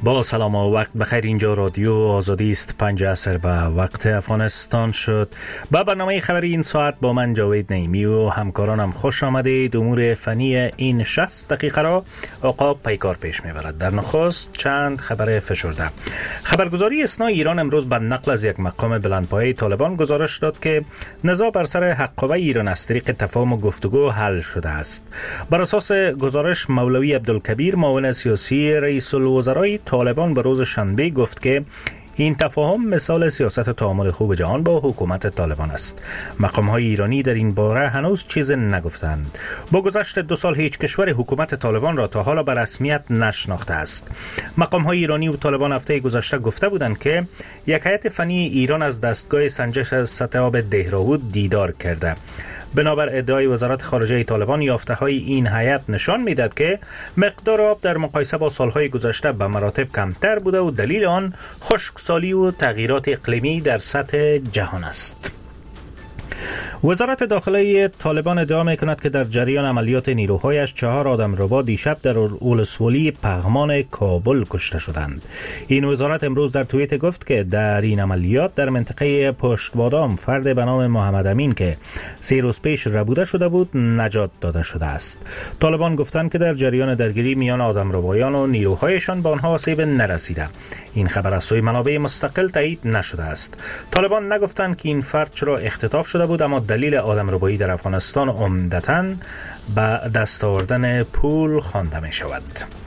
با سلام و وقت بخیر. اینجا رادیو آزادی است. 5 عصر به وقت افغانستان شد. با برنامه خبری این ساعت با من جاوید نعیمی و همکارانم خوش آمدید. امور فنی این 60 دقیقه را آقا پیکار پیش میبرد. در نخست چند خبر فشرده. خبرگزاری اسنا ایران امروز به نقل از یک مقام بلندپایه طالبان گزارش داد که نزاع بر سر حقابه ایران از طریق تفاهم و گفتگو حل شده است. بر اساس گزارش مولوی عبدالکبیر معاون سیاسی رئیس الوزرای طالبان به روز شنبه گفت که این تفاهم مثال سیاست تعامل خوب جهان با حکومت طالبان است. مقام‌های ایرانی در این باره هنوز چیز نگفتند. با گذشت 2 سال هیچ کشور حکومت طالبان را تا حالا به رسمیت نشناخته است. مقام‌های ایرانی و طالبان هفته گذشته گفته بودند که یک هیئت فنی ایران از دستگاه سنجش سطح آب دهراوود دیدار کرده. بنابر ادعای وزارت خارجه طالبان، یافته‌های این هیئت نشان می‌دهد که مقدار آب در مقایسه با سال‌های گذشته به مراتب کمتر بوده و دلیل آن خشکسالی و تغییرات اقلیمی در سطح جهان است. وزارت داخلی طالبان ادعا می‌کند که در جریان عملیات نیروهایش 4 آدمربا دیشب در ولسوالی پغمان کابل کشته شدند. این وزارت امروز در توییت گفت که در این عملیات در منطقه پشت بادام فرد به نام محمد امین که 3 روز پیش ربوده شده بود نجات داده شده است. طالبان گفتند که در جریان درگیری میان آدمربایان و نیروهایشان به آنها آسیب نرسیده. این خبر از سوی منابع مستقل تایید نشده است. طالبان نگفتند که این فرد چرا اختطاف شده بود، اما دلیل آدمربایی در افغانستان عمدتاً به دست آوردن پول خوانده می شود.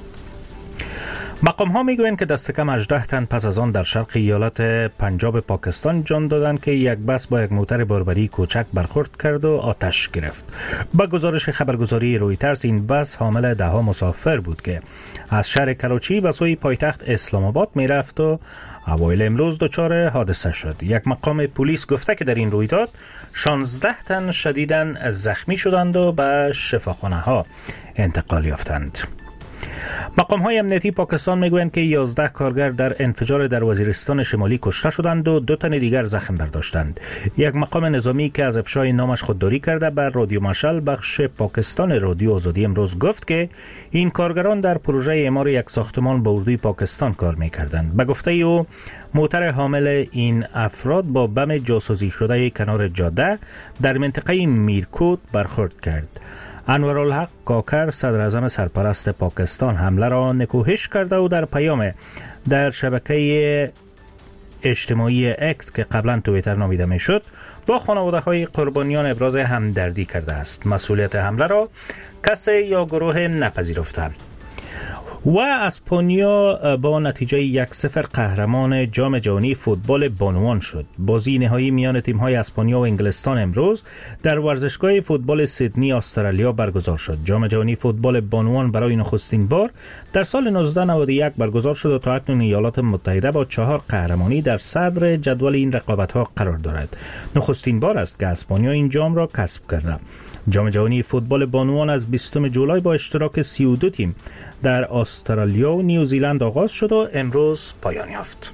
مقام ها می گویند که دست کم 18 تن پس از آن در شرق ایالت پنجاب پاکستان جان دادند که یک بس با یک موتر باربری کوچک برخورد کرد و آتش گرفت. با گزارش خبرگزاری رویترز، این بس حامل 10 مسافر بود که از شهر کراچی به سوی پایتخت اسلام آباد می رفت و اوایل امروز دچار حادثه شد. یک مقام پلیس گفته که در این رویداد 16 تن شدیداً زخمی شدند و به شفاخانه ها انتقال یافتند. مقام های امنیتی پاکستان میگویند که 11 کارگر در انفجار در وزیرستان شمالی کشته شدند و 2 تن دیگر زخم برداشتند. یک مقام نظامی که از افشای نامش خودداری کرده بر رادیو مشعل بخش پاکستان رادیو آزادی امروز گفت که این کارگران در پروژه اعمار یک ساختمان با اردوی پاکستان کار میکردند. به گفته او، موتر حامل این افراد با بم جاسوسی شده کنار جاده در منطقه میرکوت برخورد کرد. انورالحق کاکر، صدر اعظم سرپرست پاکستان، حمله را نکوهش کرده و در پیام در شبکه اجتماعی اکس که قبلا توییتر نامیده میشد با خانواده های قربانیان ابراز همدردی کرده است. مسئولیت حمله را کسی یا گروه نپذیرفته. و اسپانیا با نتیجه 1-0 قهرمان جام جهانی فوتبال بانوان شد. بازی نهایی میان تیم‌های اسپانیا و انگلستان امروز در ورزشگاه فوتبال سیدنی استرالیا برگزار شد. جام جهانی فوتبال بانوان برای نخستین بار در سال 1991 برگزار شد و تا اکنون ایالات متحده با 4 قهرمانی در صدر جدول این رقابت‌ها قرار دارد. نخستین بار است که اسپانیا این جام را کسب کرده. جام جهانی فوتبال بانوان از 20 جولای با اشتراک 32 تیم در استرالیا و نیوزیلند آغاز شد و امروز پایان یافت.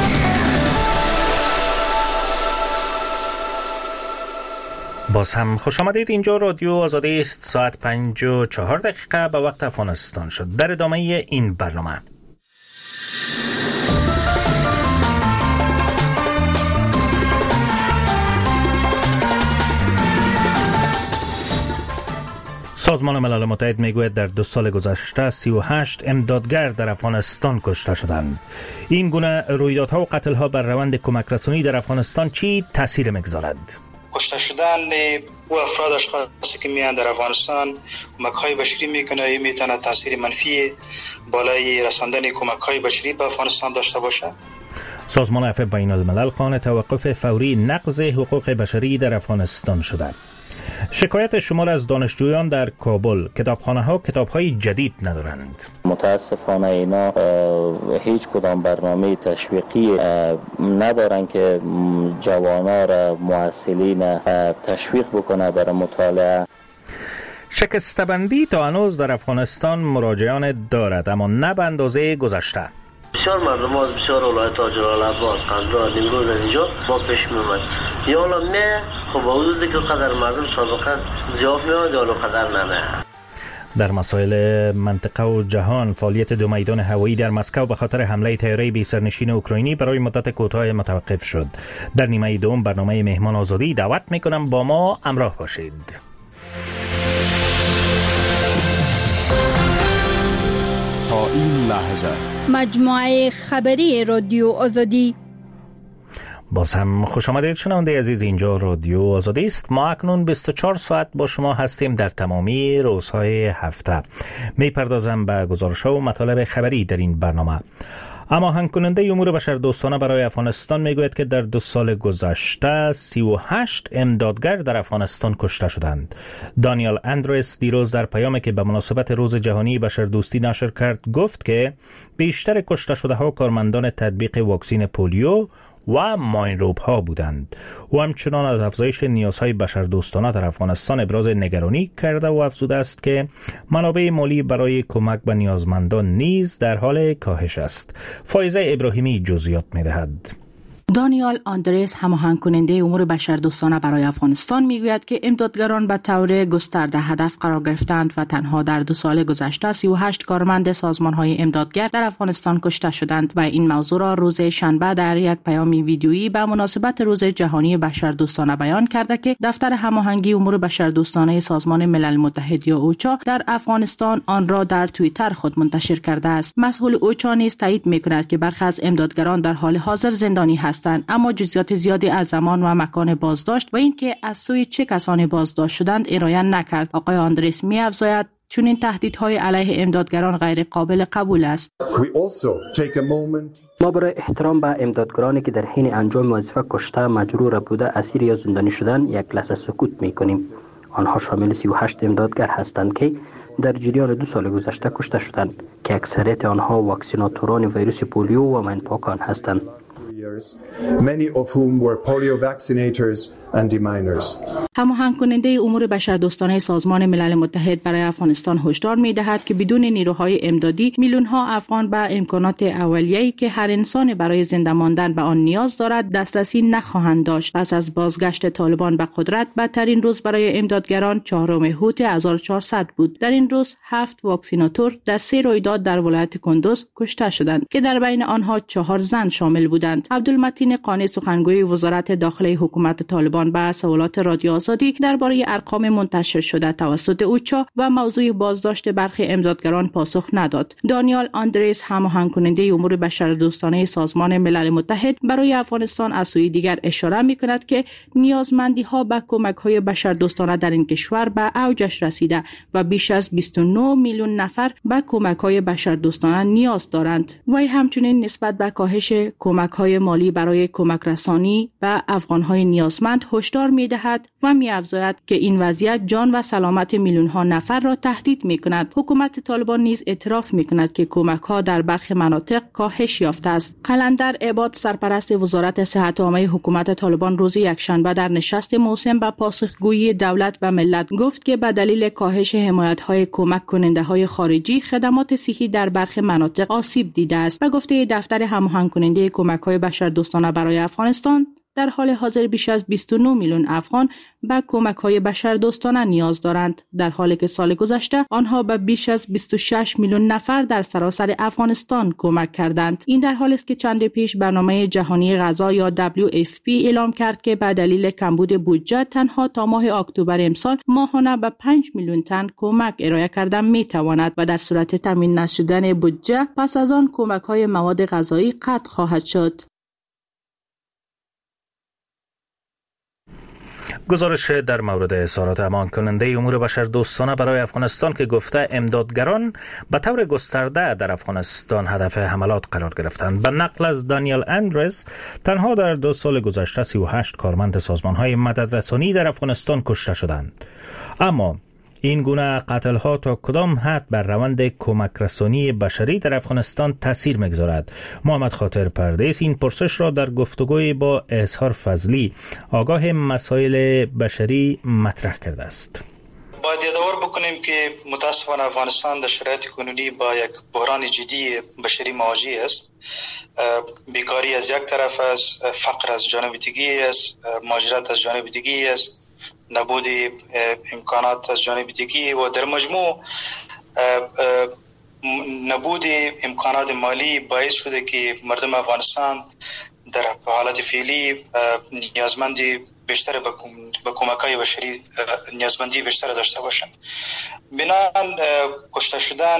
باز هم خوش آمدید. اینجا رادیو آزادی است. ساعت 5:04 به وقت افغانستان شد. در ادامه این برنامه سازمان ملل متحد میگوید در 2 سال گذشته 38 امدادگر در افغانستان کشته شدند. این گونه رویدادها و قتل‌ها بر روند کمک رسانی در افغانستان چی تاثیر میگذارد؟ کشته شدن و افراد اشخاصی که میان در افغانستان کمک‌های بشری میکنه میتونه تاثیر منفی بالای رساندن کمک‌های بشری به افغانستان داشته باشه. سازمان عفو بین الملل خواهان توقف فوری نقض حقوق بشری در افغانستان شده. شکایت شمار از دانشجویان در کابل، کتابخانه‌ها کتاب‌های جدید ندارند. متاسفانه اینا هیچ کدام برنامه تشویقی ندارن که جوانا را محصلین تشویق بکنه برای مطالعه. شکسته‌بندی تا هنوز در افغانستان مراجعان دارد، اما نه به اندازه گذشته. بسیار مردم از بسیار ولایت تاجر العباس قندهار نیمروز اینجا با پیش میومد یا حالا نه خب با حدودی که قدر مردم سابقا زیاد میاد یا حالا قدر نه. در مسائل منطقه و جهان، فعالیت دو میدان هوایی در مسکو به خاطر حمله طیاره بی سرنشین اوکراینی برای مدت کوتاه متوقف شد. در نیمه دوم برنامه مهمان آزادی دعوت میکنم با ما همراه باشید. تا این لحظه مجموعه خبری رادیو آزادی. باز هم خوش آمدید شنونده عزیز، اینجا رادیو آزادی است. ما اکنون 24 ساعت با شما هستیم در تمامی روزهای هفته. میپردازم به گزارش‌ها و مطالب خبری در این برنامه. اما هماهنگ کننده امور بشردوستانه برای افغانستان میگوید که در 2 سال گذشته 38 امدادگر در افغانستان کشته شدند. دانیال اندرس دیروز در پیامی که به مناسبت روز جهانی بشردوستی نشر کرد گفت که بیشتر کشته شده ها کارمندان تطبیق واکسن پولیو و ماینروب ها بودند. او همچنان از افزایش نیازهای بشردوستانه در افغانستان ابراز نگرانی کرده و افزوده است که منابع مالی برای کمک به نیازمندان نیز در حال کاهش است. فایزه ابراهیمی جزئیات می‌دهد. دانیال آندرس هماهنگ کننده امور بشردوستانه برای افغانستان میگوید که امدادگران به طور گسترده هدف قرار گرفتند و تنها در 2 سال گذشته 38 کارمند سازمان‌های امدادگر در افغانستان کشته شدند و این موضوع را روز شنبه در یک پیام ویدیویی به مناسبت روز جهانی بشردوستانه بیان کرده که دفتر هماهنگی امور بشردوستانه سازمان ملل متحد یا اوچا در افغانستان آن را در توییتر خود منتشر کرده است. مسئول اوچا نیز تایید می‌کند که برخی از امدادگران در حال حاضر زندانی هستند، اما جزئیات زیادی از زمان و مکان بازداشت و اینکه از سوی چه کسانی بازداشت شدند ارائه نکرد. آقای آندرس می‌افزاید چون این تهدیدهای علیه امدادگران غیر قابل قبول است. ما برای احترام به امدادگرانی که در حین انجام وظیفه کشته، مجروح بوده، اسیر یا زندانی شدن یک لحظه سکوت می‌کنیم. آنها شامل 38 امدادگر هستند که در جریان 2 سال گذشته کشته شدند که اکثریت آنها واکسیناتوران ویروس پولیو و مینپاکان هستند. many of whom were polio vaccinators and deminers. هماهنگ کننده امور بشردوستانه سازمان ملل متحد برای افغانستان هشدار می‌دهد که بدون نیروهای امدادی میلیون‌ها افغان به امکانات اولیه‌ای که هر انسان برای زنده ماندن به آن نیاز دارد دسترسی نخواهند داشت. پس از بازگشت طالبان به قدرت، بدترین روز برای امدادگران 4 اوت 1400 بود. در این روز 7 واکسیناتور در 3 رویداد در ولایت کندوز کشته شدند که در بین آنها 4 زن شامل بودند. عبدالمتین قانی سخنگوی وزارت داخلی حکومت طالبان به سوالات رادیو آزادی درباره ارقام منتشر شده توسط اوچا و موضوع بازداشت برخی امدادگران پاسخ نداد. دانیال آندرس هماهنگ کننده امور بشردوستانه سازمان ملل متحد برای افغانستان از سوی دیگر اشاره می‌کند که نیازمندی‌ها به کمک‌های بشردوستانه در این کشور به اوجش رسیده و بیش از 29 میلیون نفر به کمک‌های بشردوستانه نیاز دارند. وی همچنین نسبت به کاهش کمک‌های مالی برای کمک رسانی به افغان‌های نیازمند هشدار می‌دهد و می‌افزاید که این وضعیت جان و سلامت میلیون‌ها نفر را تهدید می‌کند. حکومت طالبان نیز اعتراف می‌کند که کمک‌ها در برخی مناطق کاهش یافته است. قلندر عباد سرپرست وزارت صحت عامه حکومت طالبان روز یکشنبه در نشست موسم به پاسخگویی دولت به ملت گفت که به دلیل کاهش حمایت‌های کمک کننده‌های خارجی خدمات صحی در برخی مناطق آسیب دیده است. به گفته دفتر هماهنگ کننده کمک‌های بشردوستانه برای افغانستان، در حال حاضر بیش از 29 میلیون افغان به کمک‌های بشردوستانه نیاز دارند، در حالی که سال گذشته آنها به بیش از 26 میلیون نفر در سراسر افغانستان کمک کردند. این در حالی است که چند پیش برنامه جهانی غذا یا WFP اعلام کرد که به دلیل کمبود بودجه تنها تا ماه اکتبر امسال ماهانه به 5 میلیون تن کمک ارائه کردن می‌تواند و در صورت تامین نشدن بودجه پس از آن کمک‌های مواد غذایی قطع خواهد شد. گزارش در مورد اظهارات امان کننده امور بشردوستانه برای افغانستان که گفته امدادگران به طور گسترده در افغانستان هدف حملات قرار گرفتند. به نقل از دانیال اندرس، تنها در 2 سال گذشته 38 کارمند سازمان‌های مددرسانی در افغانستان کشته شدند. اما این گونه قتل‌ها تا کدام حد بر روند کمک رسانی بشری در افغانستان تاثیر می‌گذارد؟ محمد خاطر پردیس این پرسش را در گفتگوی با اظهار فضلی، آگاه مسائل بشری، مطرح کرده است. باید یادآور بکنیم که متاسفانه افغانستان در شرایط کنونی با یک بحران جدی بشری مواجه است. بیکاری از یک طرف است، فقر از جانب دیگری است، مهاجرت از جانب دیگری است، نبود امکانات از جانب دیگری و در مجموع نبود امکانات مالی باعث شده که مردم افغانستان در حالت فعلی نیازمندی بیشتر به کمک‌های بشری نیازمندی بیشتر داشته باشند. بنابراین کشته شدن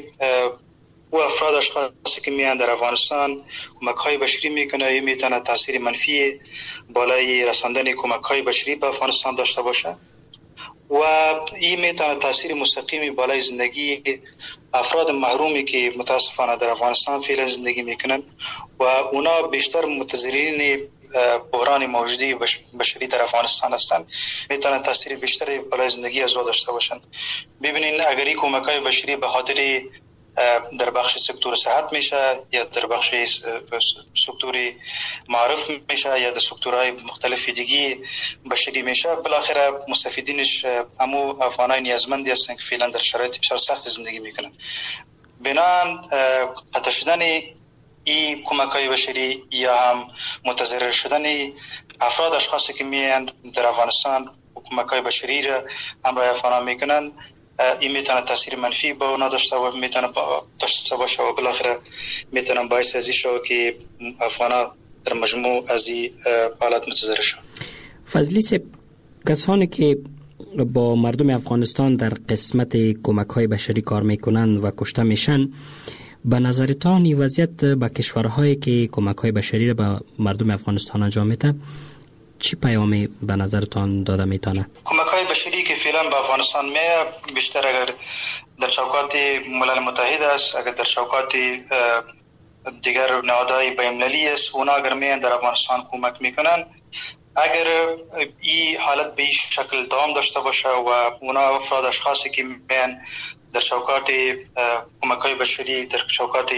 و افراد اشخاصی که میان در افغانستان کمک‌های بشری میکنه میتونه تاثیر منفی بالای رساندن کمک‌های بشری به افغانستان داشته باشه و این میتونه تاثیر مستقیمی بالای زندگی افراد محرومی که متاسفانه در افغانستان فعلا زندگی میکنن و اونا بیشتر متضررین بحران موجودی بشری در افغانستان هستند، میتونن تاثیر بیشتری بالای زندگی از داشته باشند. ببینین اگر این کمک‌های بشری به خاطر در بخش سکتور صحت میشه یا در بخش سکتور معارف میشه یا در سکتورهای مختلف دیگه بشری میشه، بالاخره مستفیدینش همو افغانای نیازمندی هستن که فعلا در شرایط بسیار سخت زندگی میکنن. بنابراین قطع شدن این کمک‌های بشری یا هم متضرر شدن افراد اشخاصی که میان در افغانستان کمک‌های بشری را همراه افغانان میکنن، این میتونه تاثیر منفی به اونا داشته باشه و بالاخره میتونه باعث ازی شود که افغانا در مجموع از این حالت متضرر شود. فضلی صاحب، کسانی که با مردم افغانستان در قسمت کمک‌های بشری کار میکنند و کشته میشن، به نظرتان این وضعیت به کشورهایی که کمک‌های بشری را به مردم افغانستان انجام میده چی پیامی به نظرتان داده میتونه؟ کمک‌های بشری که فعلا به افغانستان میاد بیشتر اگر در چوکات ملل متحد است، اگر در چوکات دیگر نهادهای بین‌المللی است، اونا اگر میان در افغانستان کمک میکنن، اگر این حالت به این شکل دوام داشته باشه و اونا افراد اشخاصی که میان در چوکات کمک‌های بشری در چوکات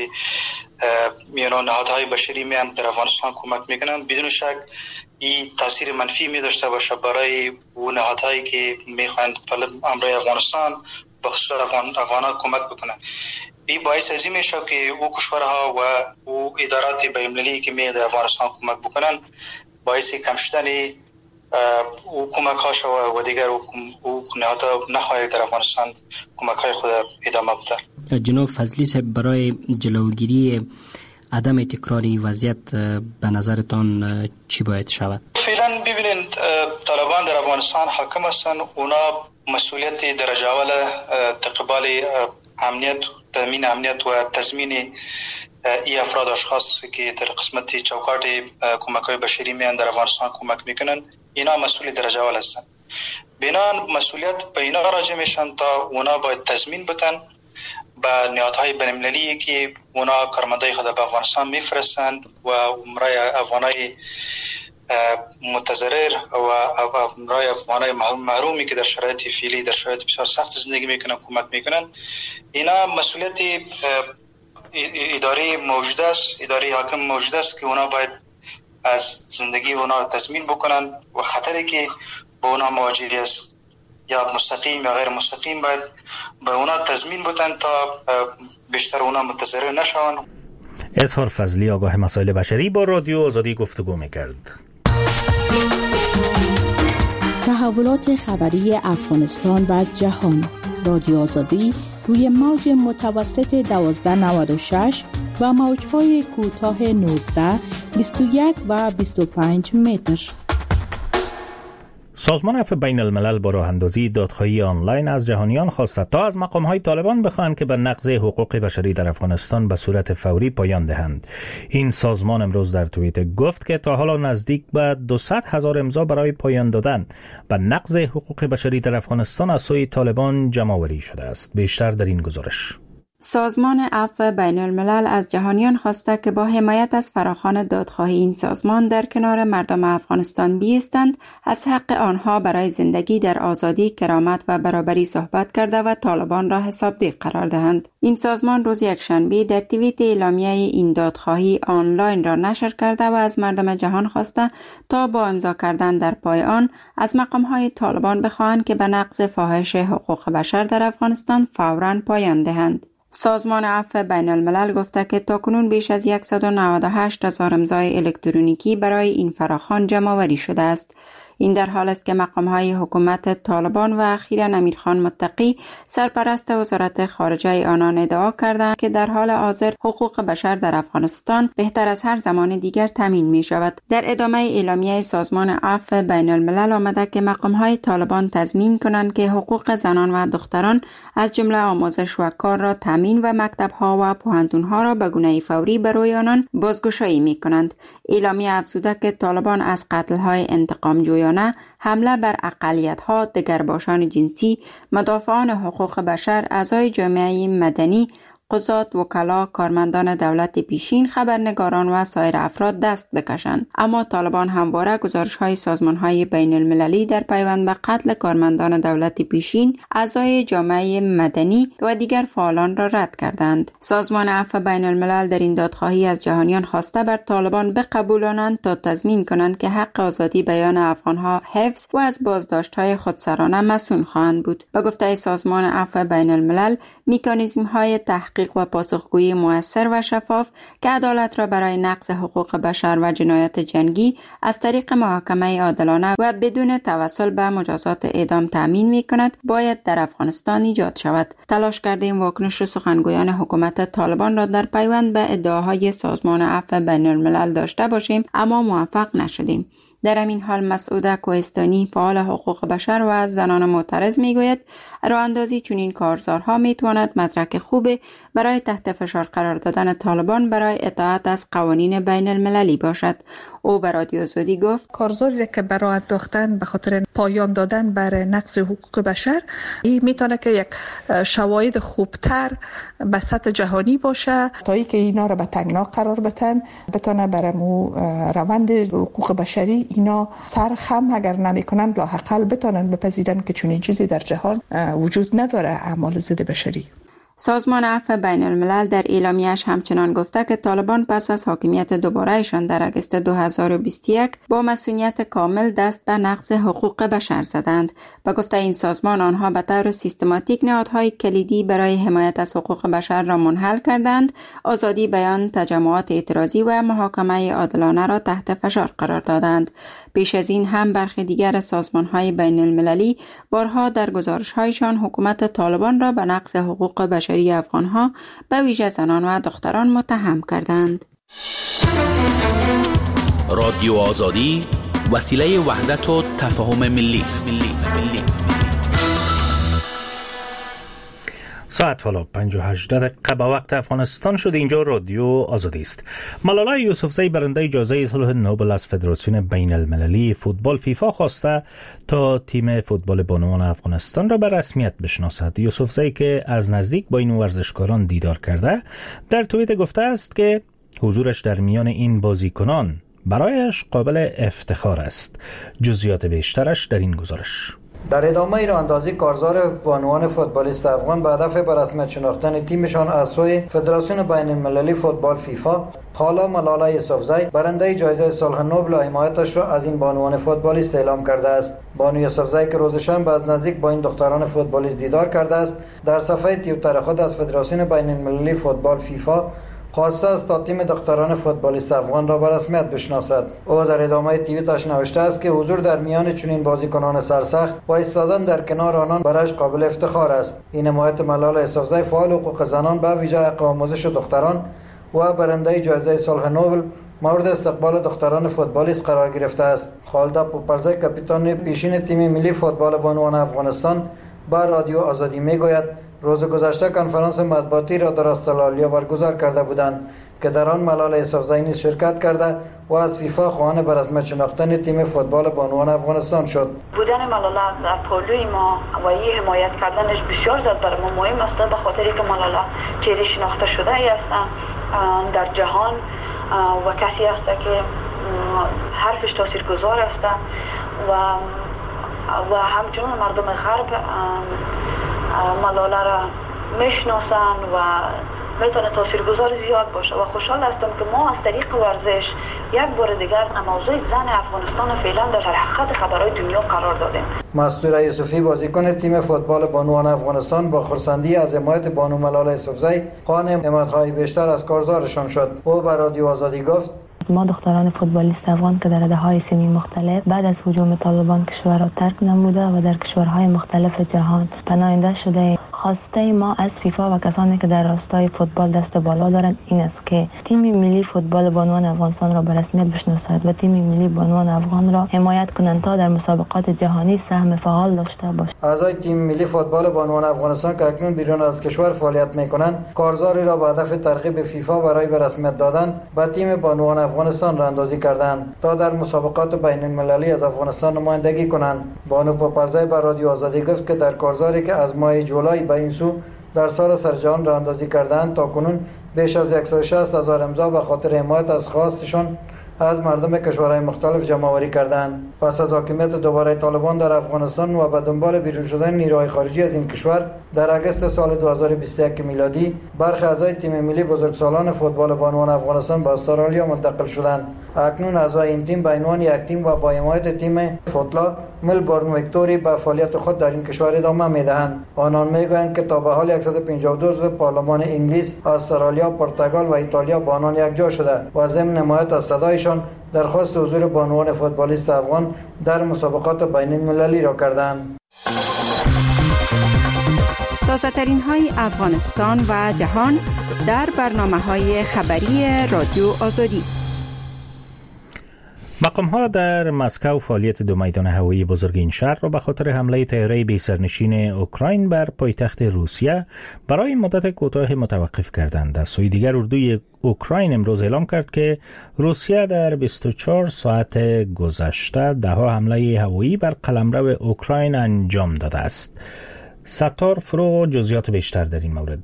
نهادهای بشری میان در افغانستان کمک میکنن، بدون شک این تاثیر منفی می داشته باشه برای اون نهادهایی که میخواهند امرای افغانستان به خصوص افغانان کمک بکنن. این باعث ازی میشه که او کشورها و او ادارات بین‌المللی که می در افغانستان کمک بکنن باعث کم شدن او کمک ها شود و دیگر او نهادها نخواهد در افغانستان کمک های خود ادامه بده. جناب فضلی صاحب، برای جلوگیری عدم تکراری وضعیت به نظرتان چی باید شود؟ فعلا ببینید طالبان در افغانستان حاکم هستند، اونا مسئولیت درجه اول تقبال امنیت، تامین امنیت و تضمین ای افراد اشخاص که در قسمت چوکات کمک‌های بشری میان در افغانستان کمک میکنن، اینا مسئول درجه اول هستند. بنابراین مسئولیت به اینا راجع میشن تا اونا باید تضمین بدن با نهادهای بین‌المللی که اونا کارمندای خود به افغانستان میفرستند و امرای افغانای متضرر و امرای افغانای محرومی که در شرایط فعلی در شرایط بسیار سخت زندگی میکنن کمک میکنن. اینا مسئولیت اداره موجود است، اداره حاکم موجود است که اونا باید از زندگی اونا تضمین بکنن و خطری که به اونا مواجه است یا مستقیم یا غیر مستقیم باید به اونا تضمین بدن تا بیشتر اونا متضرر نشون. اظهار فضلی، آگاه مسائل بشری، با رادیو آزادی گفتگو میکرد. تحولات خبری افغانستان و جهان. رادیو آزادی روی موج متوسط 1296 و موج‌های کوتاه 19، 21 و 25 متر. سازمان عفو بین الملل با راه اندازی دادخواهی آنلاین از جهانیان خواسته تا از مقام‌های طالبان بخواهند که به نقض حقوق بشری در افغانستان به صورت فوری پایان دهند. این سازمان امروز در توییتر گفت که تا حالا نزدیک به 200,000 امضا برای پایان دادن به نقض حقوق بشری در افغانستان از سوی طالبان جمع‌آوری شده است. بیشتر در این گزارش. سازمان عفو بین الملل از جهانیان خواسته که با حمایت از فراخوان دادخواهی این سازمان در کنار مردم افغانستان بیستند، از حق آنها برای زندگی در آزادی، کرامت و برابری صحبت کرده و طالبان را حسابدید قرار دهند. این سازمان روز یکشنبه در توییت اعلامیه این دادخواهی آنلاین را نشر کرده و از مردم جهان خواسته تا با امضا کردن در پای آن از مقام‌های طالبان بخواهند که به نقض فاحش حقوق بشر در افغانستان فوراً پایان دهند. سازمان عفو بین الملل گفته که تاکنون بیش از 198,000 امضای الکترونیکی برای این فراخوان جمع‌آوری شده است. این در حال است که مقام‌های حکومت طالبان و اخیراً امیرخان متقی سرپرست وزارت خارجه آنان ادعا کردند که در حال حاضر حقوق بشر در افغانستان بهتر از هر زمان دیگر تامین می شود. در ادامه اعلامیه سازمان عفو بین الملل آمده که مقام‌های طالبان تضمین کنند که حقوق زنان و دختران از جمله آموزش و کار را تامین و مکتب‌ها و پوهنتون‌ها را به گونه فوری برای آنان بازگشایی می‌کنند. اعلامیه افزوده که طالبان از قتل‌های انتقام جویانه، حمله بر اقلیت‌ها، دگرباشان جنسی، مدافعان حقوق بشر، اعضای جامعه مدنی، قضات، وکلا، کارمندان دولت پیشین، خبرنگاران و سایر افراد دست بکشند. اما طالبان همواره گزارش‌های سازمان‌های بین المللی در پیوند به قتل کارمندان دولت پیشین، اعضای جامعه مدنی و دیگر فعالان را رد کردند. سازمان عفو بین الملل در این دادخواهی از جهانیان خواسته بر طالبان بقبولانند تا تضمین کنند که حق آزادی بیان افغان‌ها حفظ و از بازداشت‌های خودسرانه مسئول خواهند بود. به گفته سازمان عفو بین الملل، مکانیزم‌های تحقیق و پاسخگویی مؤثر و شفاف که عدالت را برای نقض حقوق بشر و جنایات جنگی از طریق محاکمه عادلانه و بدون توسل به مجازات اعدام تامین می‌کند باید در افغانستان ایجاد شود. تلاش کردیم واکنش سخنگویان حکومت طالبان را در پیوند به ادعاهای سازمان عفو بین الملل داشته باشیم، اما موفق نشدیم. در همین حال مسعوده کوهستانی، فعال حقوق بشر و از زنان معترض میگوید راه اندازی چنین کارزارها میتواند مدرک خوبی برای تحت فشار قرار دادن طالبان برای اطاعت از قوانین بین المللی باشد. او به رادیو آزادی گفت کارزاری که برای انداختن به خاطر پایان دادن بر نقض حقوق بشر این میتونه که یک شواهد خوبتر به سطح جهانی باشه تا اینکه اینا را به تنگنا قرار بدن، بتونه برامو روند حقوق بشری اینا سر خم اگر نمیکنن لاحقل بتونن بپذیرن که چنین چیزی در جهان وجود نداره. اعمال ضد بشری. سازمان عفو بین الملل در اعلامیه‌اش همچنان گفته که طالبان پس از حاکمیت دوباره‌شان در اگست 2021 با مسئولیت کامل دست به نقض حقوق بشر زدند. به گفته این سازمان آنها به طور سیستماتیک نهادهای کلیدی برای حمایت از حقوق بشر را منحل کردند، آزادی بیان، تجمعات اعتراضی و محاکمه عادلانه را تحت فشار قرار دادند. پیش از این هم برخی دیگر سازمان‌های بین المللی بارها در گزارش‌هایشان حکومت طالبان را به نقض حقوق بشری افغان‌ها به ویژه زنان و دختران متهم کردند. رادیو آزادی وسیله وحدت و تفاهم ملی است. ساعت حالا 58 دقیقه به وقت افغانستان شد. اینجا رادیو آزادی است. ملالا یوسفزئی برنده جایزه صلح نوبل از فدراسیون بین المللی فوتبال فیفا خواسته تا تیم فوتبال بانوان افغانستان را به رسمیت بشناسد. یوسفزئی که از نزدیک با این ورزشکاران دیدار کرده، در توییت گفته است که حضورش در میان این بازیکنان برایش قابل افتخار است. جزئیات بیشترش در این گزارش. در ادامه راهاندازی کارزار بانوان فوتبالیست افغان به هدف به رسمیت شناختن تیمشان از سوی فدراسیون بین المللی فوتبال فیفا، حالا ملالا یوسفزئی برنده جایزه صلح نوبل و حمایتش را از این بانوان فوتبالیست اعلام کرده است. بانو یوسفزئی که روز شنبه از نزدیک با این دختران فوتبالیست دیدار کرده است، در صفحه توییتر خود از فدراسیون بین المللی فوتبال فیفا خواسته است تا تیم دختران فوتبالیست افغان را به رسمیت بشناسد. او در ادامه توییتش نوشته است که حضور در میان چنین بازیکنان سرسخت و ایستادن در کنار آنان برایش قابل افتخار است. این حمایت ملالا یوسفزئی فعال حقوق زنان به ویژه حق آموزش دختران و برنده جایزه صلح نوبل مورد استقبال دختران فوتبالیست قرار گرفته است. خالده پوپلزی کاپیتان پیشین تیم ملی فوتبال بانوان افغانستان با رادیو آزادی میگوید روز گذشته کنفرانس مطبوعاتی را در استرالیا برگزار کرده بودند که در آن ملالا یوسفزئی نیز شرکت کرده و از فیفا خواهان به رسمیت شناختن تیم فوتبال بانوان افغانستان شد. بودن ملالا در پالوی ما و این حمایت کردنش بسیار زیاد برای ما مهم است، به خاطری که ملالا چهره شناخته شده است در جهان و کسی است که حرفش تاثیرگذار است و همچنین مردم غرب ملالا را میشناسن و میتونه تاثیرگذار زیاد باشه و خوشحال هستم که ما از طریق ورزش یک بار دیگر موضوع زن افغانستان فعلا در حقیقت خبرهای دنیا قرار دادیم. مستوره یوسفی بازیکن تیم فوتبال بانوان افغانستان با خرسندی از حمایت بانو ملالا یوسفزئی خواهان حمایت‌های بیشتر از کارزارشان شد. او به رادیو آزادی گفت ما دختران فوتبالیست افغان که در رده سنی مختلف بعد از هجوم طالبان کشور را ترک نموده و در کشورهای مختلف جهان پناهنده شده، خواسته ما از فیفا و کسانی که در راستای فوتبال دست بالا دارند این است که تیم ملی فوتبال بانوان افغانستان را به رسمیت بشناسد و تیم ملی بانوان افغان را حمایت کنند تا در مسابقات جهانی سهم فعال داشته باشد. اعضای تیم ملی فوتبال بانوان افغانستان که اکنون بیرون از کشور فعالیت می‌کنند، کارزاری را به هدف ترغیب فیفا برای به رسمیت دادن به تیم بانوان افغانستان راهاندازی کردند تا در مسابقات بین‌المللی از افغانستان نمایندگی کنند. بانو پاپرزای به رادیو آزادی گفت که در کارزاری که از ماه جولای به این سو در سراسر جهان راهاندازی کردند، تاکنون بیش از 160,000 امضا به خاطر حمایت از خواستشان از مردم کشورهای مختلف جمع‌آوری کردند. پس از حاکمیت دوباره طالبان در افغانستان و به دنبال بیرون شدن نیروهای خارجی از این کشور، در اگست سال 2021 میلادی برخی اعضای تیم ملی بزرگسالان فوتبال بانوان افغانستان به استرالیا منتقل شدند. اکنون اعضای این تیم به عنوان یک تیم و با حمایت تیم فوتلا ملبورن ویکتوری به فعالیت خود در این کشور ادامه می‌دهند. آنان می‌گویند که تا به حال 152 عضو پارلمان انگلیس، استرالیا، پرتغال و ایتالیا با آنان یکجا شده و ضمن حمایت از صدایشان درخواست حضور بانوان فوتبالیست افغان در مسابقات بین‌المللی را کردند. تازه‌ترین های افغانستان و جهان در برنامه‌های خبری رادیو آزادی. مقام‌ها در مسکو فعالیت دو میدان هوایی بزرگ این شهر را به خاطر حمله طیاره بی سرنشین اوکراین بر پایتخت روسیه برای مدت کوتاه متوقف کردند. از سوی دیگر اردوی اوکراین امروز اعلام کرد که روسیه در 24 ساعت گذشته 10 حمله هوایی بر قلمرو اوکراین انجام داده است. ستار فرو جزئیات بیشتر در این مورد.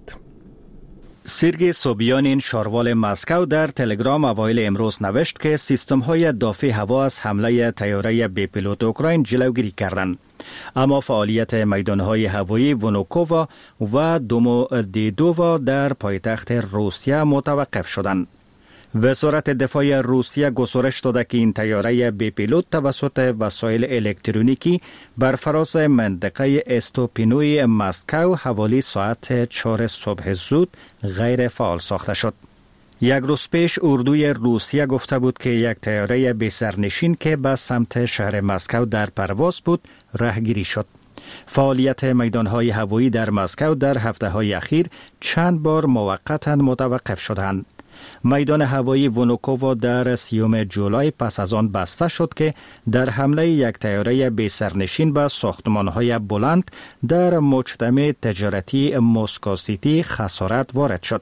سرگی سوبیانین شاروال مسکو در تلگرام اوایل امروز نوشت که سیستم‌های دافع هوا از حمله طیاره بی پیلوت اوکراین جلوگیری کردند. اما فعالیت میدان‌های هوایی ونوکووا و دومودیدووا در پایتخت روسیه متوقف شدند. وزارت دفاع روسیه گزارش داده که این طیاره بی پیلوت توسط وسایل الکترونیکی بر فراز منطقه استوپینوی مسکو حوالی ساعت 4 صبح زود غیر فعال ساخته شد. یک روز پیش اردوی روسیه گفته بود که یک طیاره بی سرنشین که به سمت شهر مسکو در پرواز بود راهگیری شد. فعالیت میدان‌های هوایی در مسکو در هفته‌های اخیر چند بار موقتا متوقف شدند. میدان هوایی ونوکووا در 30 جولای پس از آن بسته شد که در حمله یک طیاره بی سرنشین به ساختمان‌های بلند در مجتمع تجارتی مسکو سیتی خسارت وارد شد.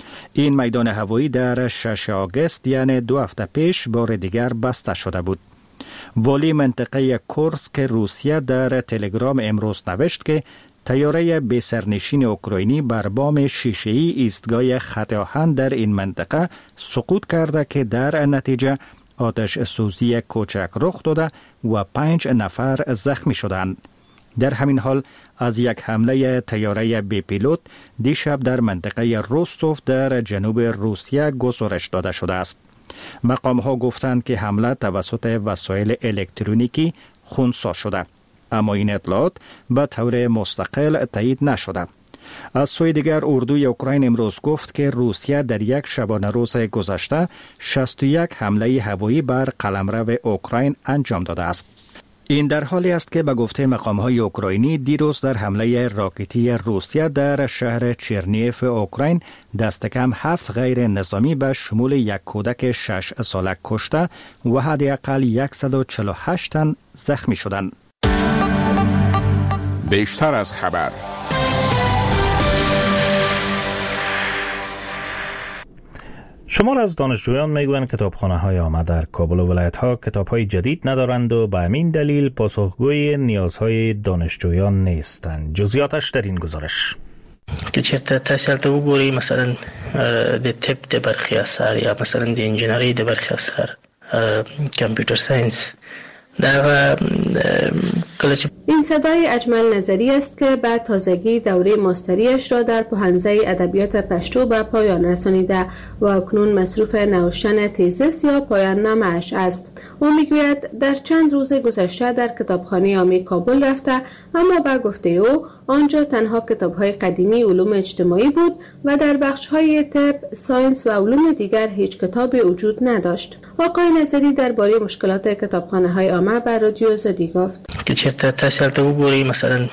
این میدان هوایی در 6 آگوست یعنی 2 هفته پیش بار دیگر بسته شده بود. والی منطقه کورسک روسیه در تلگرام امروز نوشت که طیاره بی سرنشین اوکراینی بر بام شیشه‌ای ایستگاه خط آهن در این منطقه سقوط کرده که در نتیجه آتش سوزی کوچک رخ داده و 5 نفر زخمی شدند. در همین حال از یک حمله طیاره بی پیلوت دیشب در منطقه روستوف در جنوب روسیه گزارش داده شده است. مقام‌ها گفتند که حمله توسط وسایل الکترونیکی خنثی شده، اما این اطلاعات به طور مستقل تایید نشده. از سوی دیگر اردوی اوکراین امروز گفت که روسیه در یک شبانه روز گذشته 61 حمله هوایی بر قلمرو اوکراین انجام داده است. این در حالی است که به گفته مقام‌های اوکراینی دیروز در حمله راکتی روسیه در شهر چرنیف اوکراین دست کم 7 غیر نظامی به شمول یک کودک 6 ساله کشته و حداقل 148 تن زخمی شدند. بیشتر از خبر. شمار از دانشجویان میگویند کتابخانه‌های عامه در کابل و ولایت‌ها کتاب‌های جدید ندارند و به همین دلیل پاسخگوی نیازهای دانشجویان نیستند. جزئیاتش در این گزارش. که چرته تحصیل ته وګورئ، مثلا د طب د برخې اثر یا مثلا د انجینری د برخې اثر، کمپیوټر ساينس دا کله چې این صدای اجمل نظری است که بعد تازگی دوره ماستریش را در پوهنځی ادبیات پشتو به پایان رسانیده و اکنون مصروف نوشتن تیزس یا پایان نامه‌اش است. او میگوید در چند روز گذشته در کتابخانه عامه کابل رفته، اما به گفته او آنجا تنها کتاب‌های قدیمی علوم اجتماعی بود و در بخش‌های طب، ساینس و علوم دیگر هیچ کتابی وجود نداشت. آقای نظری درباره مشکلات کتابخانه‌های عامه به رادیو آزادی گفت که چرته تحصیلات وګورئ مثلا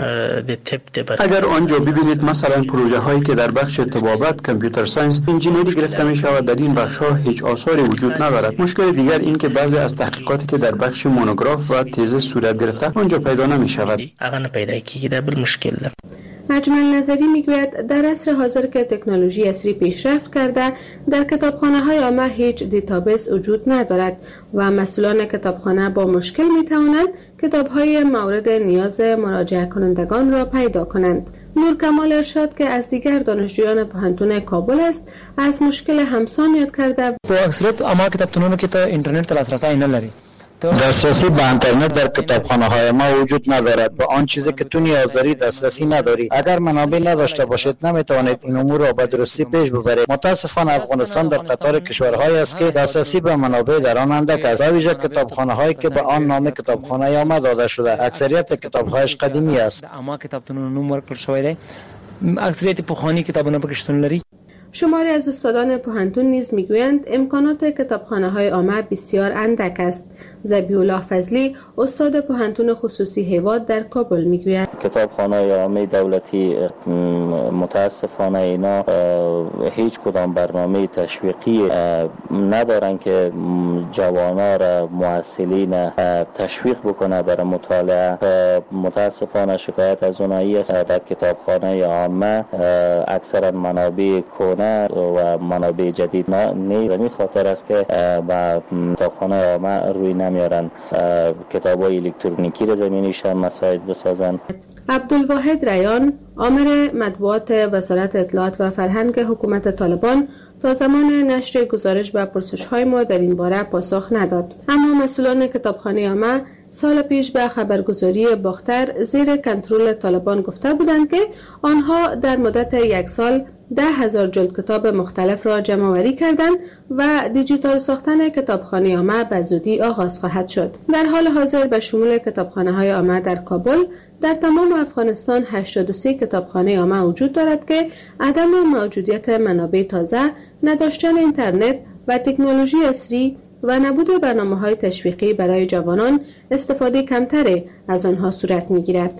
اگر آنجا ببینید مثلا پروژه هایی که در بخش طبابت، کامپیوتر ساینس، انجینری گرفته می شود، در این بخش ها هیچ آثاری وجود ندارد. مشکل دیگر این که بعضی از تحقیقاتی که در بخش مونوگراف و تز صورت گرفته آنجا پیدا نمی شود. اگر پیدا کی در مشکل ده. اجمل نظری میگوید در عصر حاضر که تکنولوژی عصری پیشرفت کرده، در کتابخانه‌های عامه هیچ دیتابیس وجود ندارد و مسئولان کتابخانه با مشکل میتوانند کتاب‌های مورد نیاز مراجعه کنندگان را پیدا کنند. نور کمال ارشاد که از دیگر دانشجویان پوهنتون کابل است، از مشکل همسان یاد کرده. په اکثریت عامه کتابتونونو کې ته اینټرنیټ ته لاسرسی نه لري. دسترسی به اینترنت در کتابخانه‌های ما وجود ندارد. به آن چیزی که تو نیاز داری دسترسی نداری. اگر منابع نداشته باشید نمیتوانید این امور را به درستی پیش ببرید. متاسفانه افغانستان در قطار کشورهایی است که دسترسی به منابع در آن اندک است. به ویژه کتابخانه‌هایی که به آن نام کتابخانه عامه داده شده، اکثریت کتاب‌هایش قدیمی است. عامه کتابتونونو نوم ورکړل شوی دی. اکثریت پخوانی کتابونه پکې شتون لري. شماری از استادان پوهنتون نیز میگویند امکانات کتابخانه‌های عامه بسیار اندک است. ذبیح الله فضلی استاد پوهنتون خصوصی هیواد در کابل میگوید کتابخانه‌های عامه دولتی متاسفانه اینا هیچ کدام برنامه تشویقی ندارن که جوانا را معسلین تشویق بکنه برای مطالعه. متاسفانه شکایت از اونایی است در کتابخانه عامه اکثرا منابع کهنه و منابع جدید نیست. به خاطر است که با کتابخانه عامه روی نمیارن کتاب‌های الکترونیکی را زمینیش هم مساعد بسازن. عبدالواحد ریان آمر مطبوعات وزارت اطلاعات و فرهنگ حکومت طالبان تا زمان نشر گزارش به پرسش‌های ما در این باره پاسخ نداد. اما مسئولان کتابخانه عامه سال پیش به خبرگزاری باختر زیر کنترل طالبان گفته بودند که آنها در مدت یک سال 10,000 جلد کتاب مختلف را جمع‌آوری کردند و دیجیتال ساختن کتابخانه عامه به زودی آغاز خواهد شد. در حال حاضر به شمول کتابخانه‌های عامه در کابل در تمام افغانستان 83 کتابخانه عامه وجود دارد که عدم موجودیت منابع تازه، نداشتن اینترنت و تکنولوژی عصری و نبود برنامه‌های تشویقی برای جوانان استفاده کمتری از آنها صورت می‌گیرد.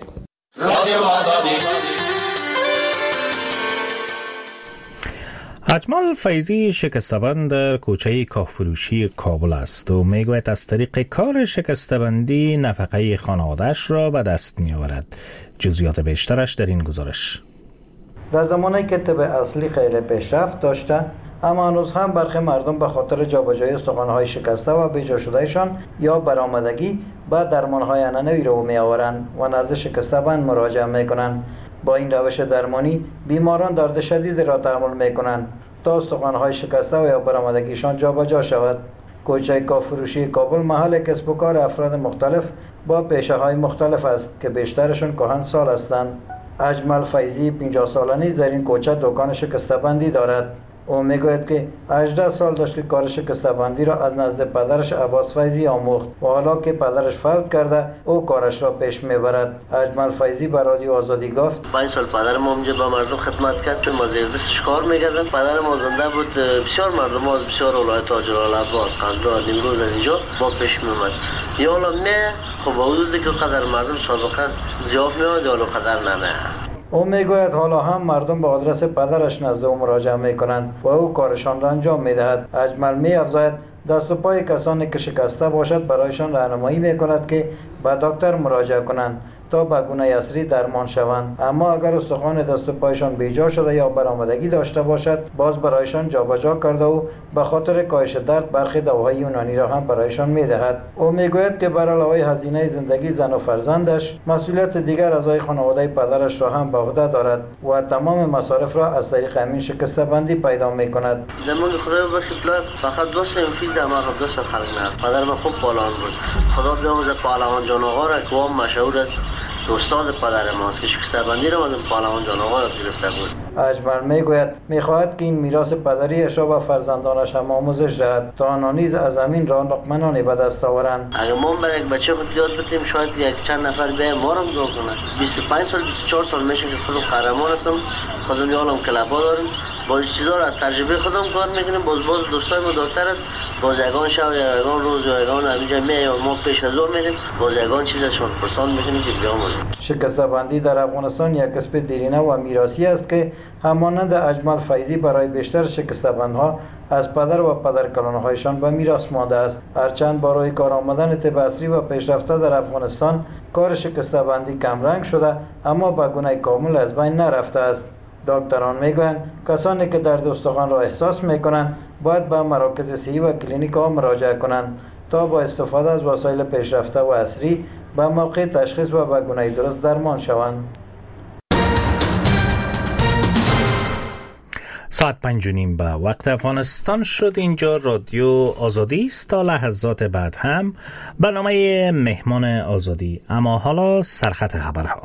اجمل فیضی شکسته‌بند در کوچه کاهفروشی کابل است و میگوید از طریق کار شکسته‌بندی نفقه خانواده‌اش را به دست می‌آورد. جزئیات بیشترش در این گزارش. در زمانی که طب اصلی خیلی پیشرفت داشته، اما هنوز هم برخی مردم به خاطر جابجایی استخوان‌های شکسته و بیجا شدهشان یا برآمدگی به درمان‌های عنعنوی رو می‌آورند و نزد شکسته‌بند مراجعه می‌کنند. با این روش درمانی بیماران درد شدید را تحمل می‌کنند تا استخوان‌های شکسته و یا برآمدگیشان جابجا شود. کوچه کاهفروشی کابل محل کسب و کار افراد مختلف با پیشه‌های مختلف است که بیشترشون کهنسال هستند. اجمل فیضی 50 ساله نیز در این کوچه دکان شکسته‌بندی دارد. او میگوید که 18 سال داشت کار شکسته‌بندی را از نزد پدرش عباس فیضی آموخت و حالا که پدرش فوت کرده او کارش را پیش میبرد. اجمل فیضی به رادیو آزادی گفت 5 سال پدرم اونجا با مردم خدمت کرد، چون ما زیردستش کار میکردم. پدرم زنده بود، بسیار مردم از بسیار ولایت تاجرالعباس، قندهار، نیمروز اینجا با پیش میومد. یا حالا نه خب با حدودی که قدر مردم سابقا زیاد میاد یا قدر نه. او میگوید حالا هم مردم به آدرس پدرش نزد او مراجعه میکنند و او کارشان را انجام میدهد. اجمل می‌افزاید دست و پای کسانی که شکسته باشد برایشان راهنمایی میکند که به دکتر مراجعه کنند تا به گونه عصری درمان شوند. اما اگر استخوان دست و پایشان بیجا شده یا برآمدگی داشته باشد باز برایشان جابجا کرده و به خاطر کاهش درد برخی دواهای یونانی را هم برایشان میدهد. او میگوید که بر علاوه هزینه زندگی زن و فرزندش مسئولیت دیگر اعضای خانواده پدرش را هم به عهده دارد و تمام مصارف را از طریق همین شکسته‌بندی پیدا میکند. زمان خدا بخیر فقط دو سه فیل دماغ دو سه خلق نه. پدر من خوب پالان بود. خدا بیامرزه پهلوان جان آقا را که مشهور است استاد پدر ماست که شکسته‌بندی را از پهلوان جان آقا را گرفته بود. اجمل میگوید میخواهد که این میراث پدریش را به فرزندانش هم آموزش دهد تا آنها نیز از زمین را لقمنانی به دست آورند. اگر ما برای یک بچه خود یاد بدیم شاید یک چند نفر بیایم ما را بزرگ کنند. 25 سال 24 سال میشه که خودم قهرمان هستم، خودم یالم کلابا دارم، باز چیزا را از تجربه خودم کار میکنیم. باز دوستای ما دکتر است، باز یگان شب یا یگان روز یا یگان همینجا میایم ما پیش از او میریم، باز یگان چیزشون پرسان میکنیم که بیاموزیم. شکسته‌بندی در افغانستان یک کسب دیرینه و میراثی است که همانند اجمل فیضی برای بیشتر شکسته‌بندها از پدر و پدرکلانهایشان به میراث مانده است. هرچند با روی کار آمدن طب عصری و پیشرفته در افغانستان کار شکسته‌بندی کمرنگ شده، اما به گونه کامل از بین نرفته است. دکتران میگویند کسانی که درد استخوان را احساس میکنند باید به مراکز صحی و کلینیک ها مراجعه کنند تا با استفاده از وسایل پیشرفته و عصری به موقع تشخیص و به گونه درست درمان شوند. ساعت 5:30 به وقت افغانستان شد. اینجا رادیو آزادی است. تا لحظات بعد هم برنامه مهمان آزادی، اما حالا سرخط خبرها.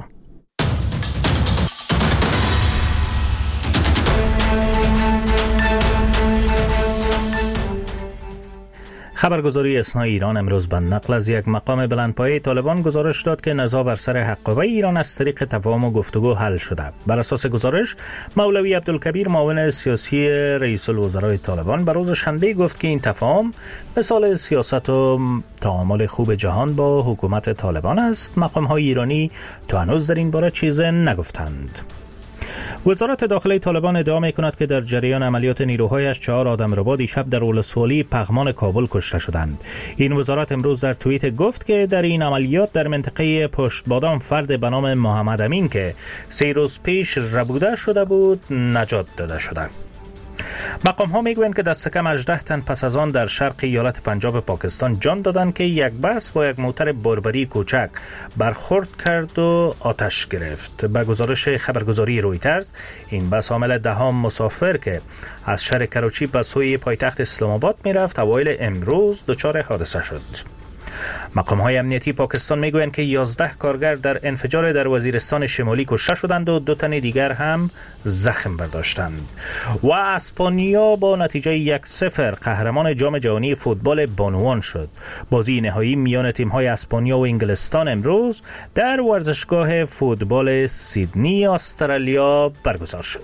خبرگزاری اسنا ایران امروز به نقل از یک مقام بلندپایه طالبان گزارش داد که نزاع بر سر حقابه ایران از طریق تفاهم و گفتگو حل شده. بر اساس گزارش، مولوی عبدالکبیر معاون سیاسی رئیس الوزرای طالبان بر روز شنبه گفت که این تفاهم مثال سیاست و تعامل خوب جهان با حکومت طالبان است. مقام‌های ایرانی تا هنوز در این باره چیز نگفتند. وزارت داخلی طالبان ادعا می‌کند که در جریان عملیات نیروهایش 4 آدمربا دیشب در ولسوالی پغمان کابل کشته شدند. این وزارت امروز در توییت گفت که در این عملیات در منطقه پشت بادام فرد به نام محمد امین که 3 روز پیش ربوده شده بود نجات داده شده. مقام ها میگویند که دست کم 18 تن پس از آن در شرق ایالت پنجاب پاکستان جان دادند که یک بس با یک موتر بربری کوچک برخورد کرد و آتش گرفت. به گزارش خبرگزاری رویترز، این بس حامل 10 مسافر که از شهر کراچی به سوی پایتخت اسلام آباد میرفت اوایل امروز دچار حادثه شد. مقام های امنیتی پاکستان میگویند که 11 کارگر در انفجار در وزیرستان شمالی کشته شدند و 2 تن دیگر هم زخم برداشتند. و اسپانیا با نتیجه 1-0 قهرمان جام جهانی فوتبال بانوان شد. بازی نهایی میان تیم های اسپانیا و انگلستان امروز در ورزشگاه فوتبال سیدنی استرالیا برگزار شد.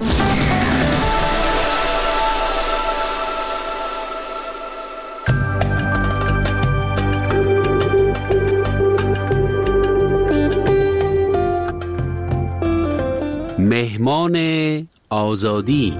مهمان آزادی.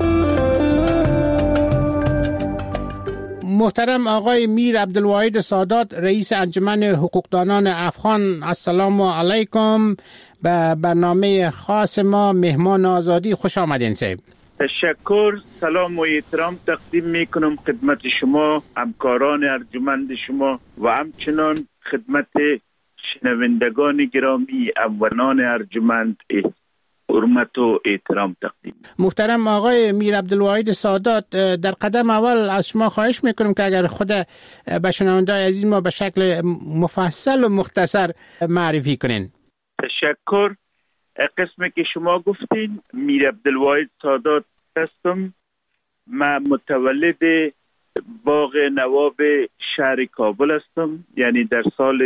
محترم آقای میر عبدالواحد سادات، رئیس انجمن حقوقدانان افغان، السلام علیکم. به برنامه خاص ما مهمان آزادی خوش آمدین صاحب. تشکر، سلام و احترام تقدیم میکنم خدمت شما، همکاران ارجمند شما و همچنان خدمت شنوندگان گرامی اولان ارجمند حرمت و احترام تقدیم. محترم آقای میر عبدالواحد سادات، در قدم اول از شما خواهش میکنم که اگر خود به شنونده‌های عزیز ما به شکل مفصل و مختصر معرفی کنین. تشکر. قسمی که شما گفتین، میر عبدالواحد سادات هستم. من متولد باغ نواب شهر کابل هستم، یعنی در سال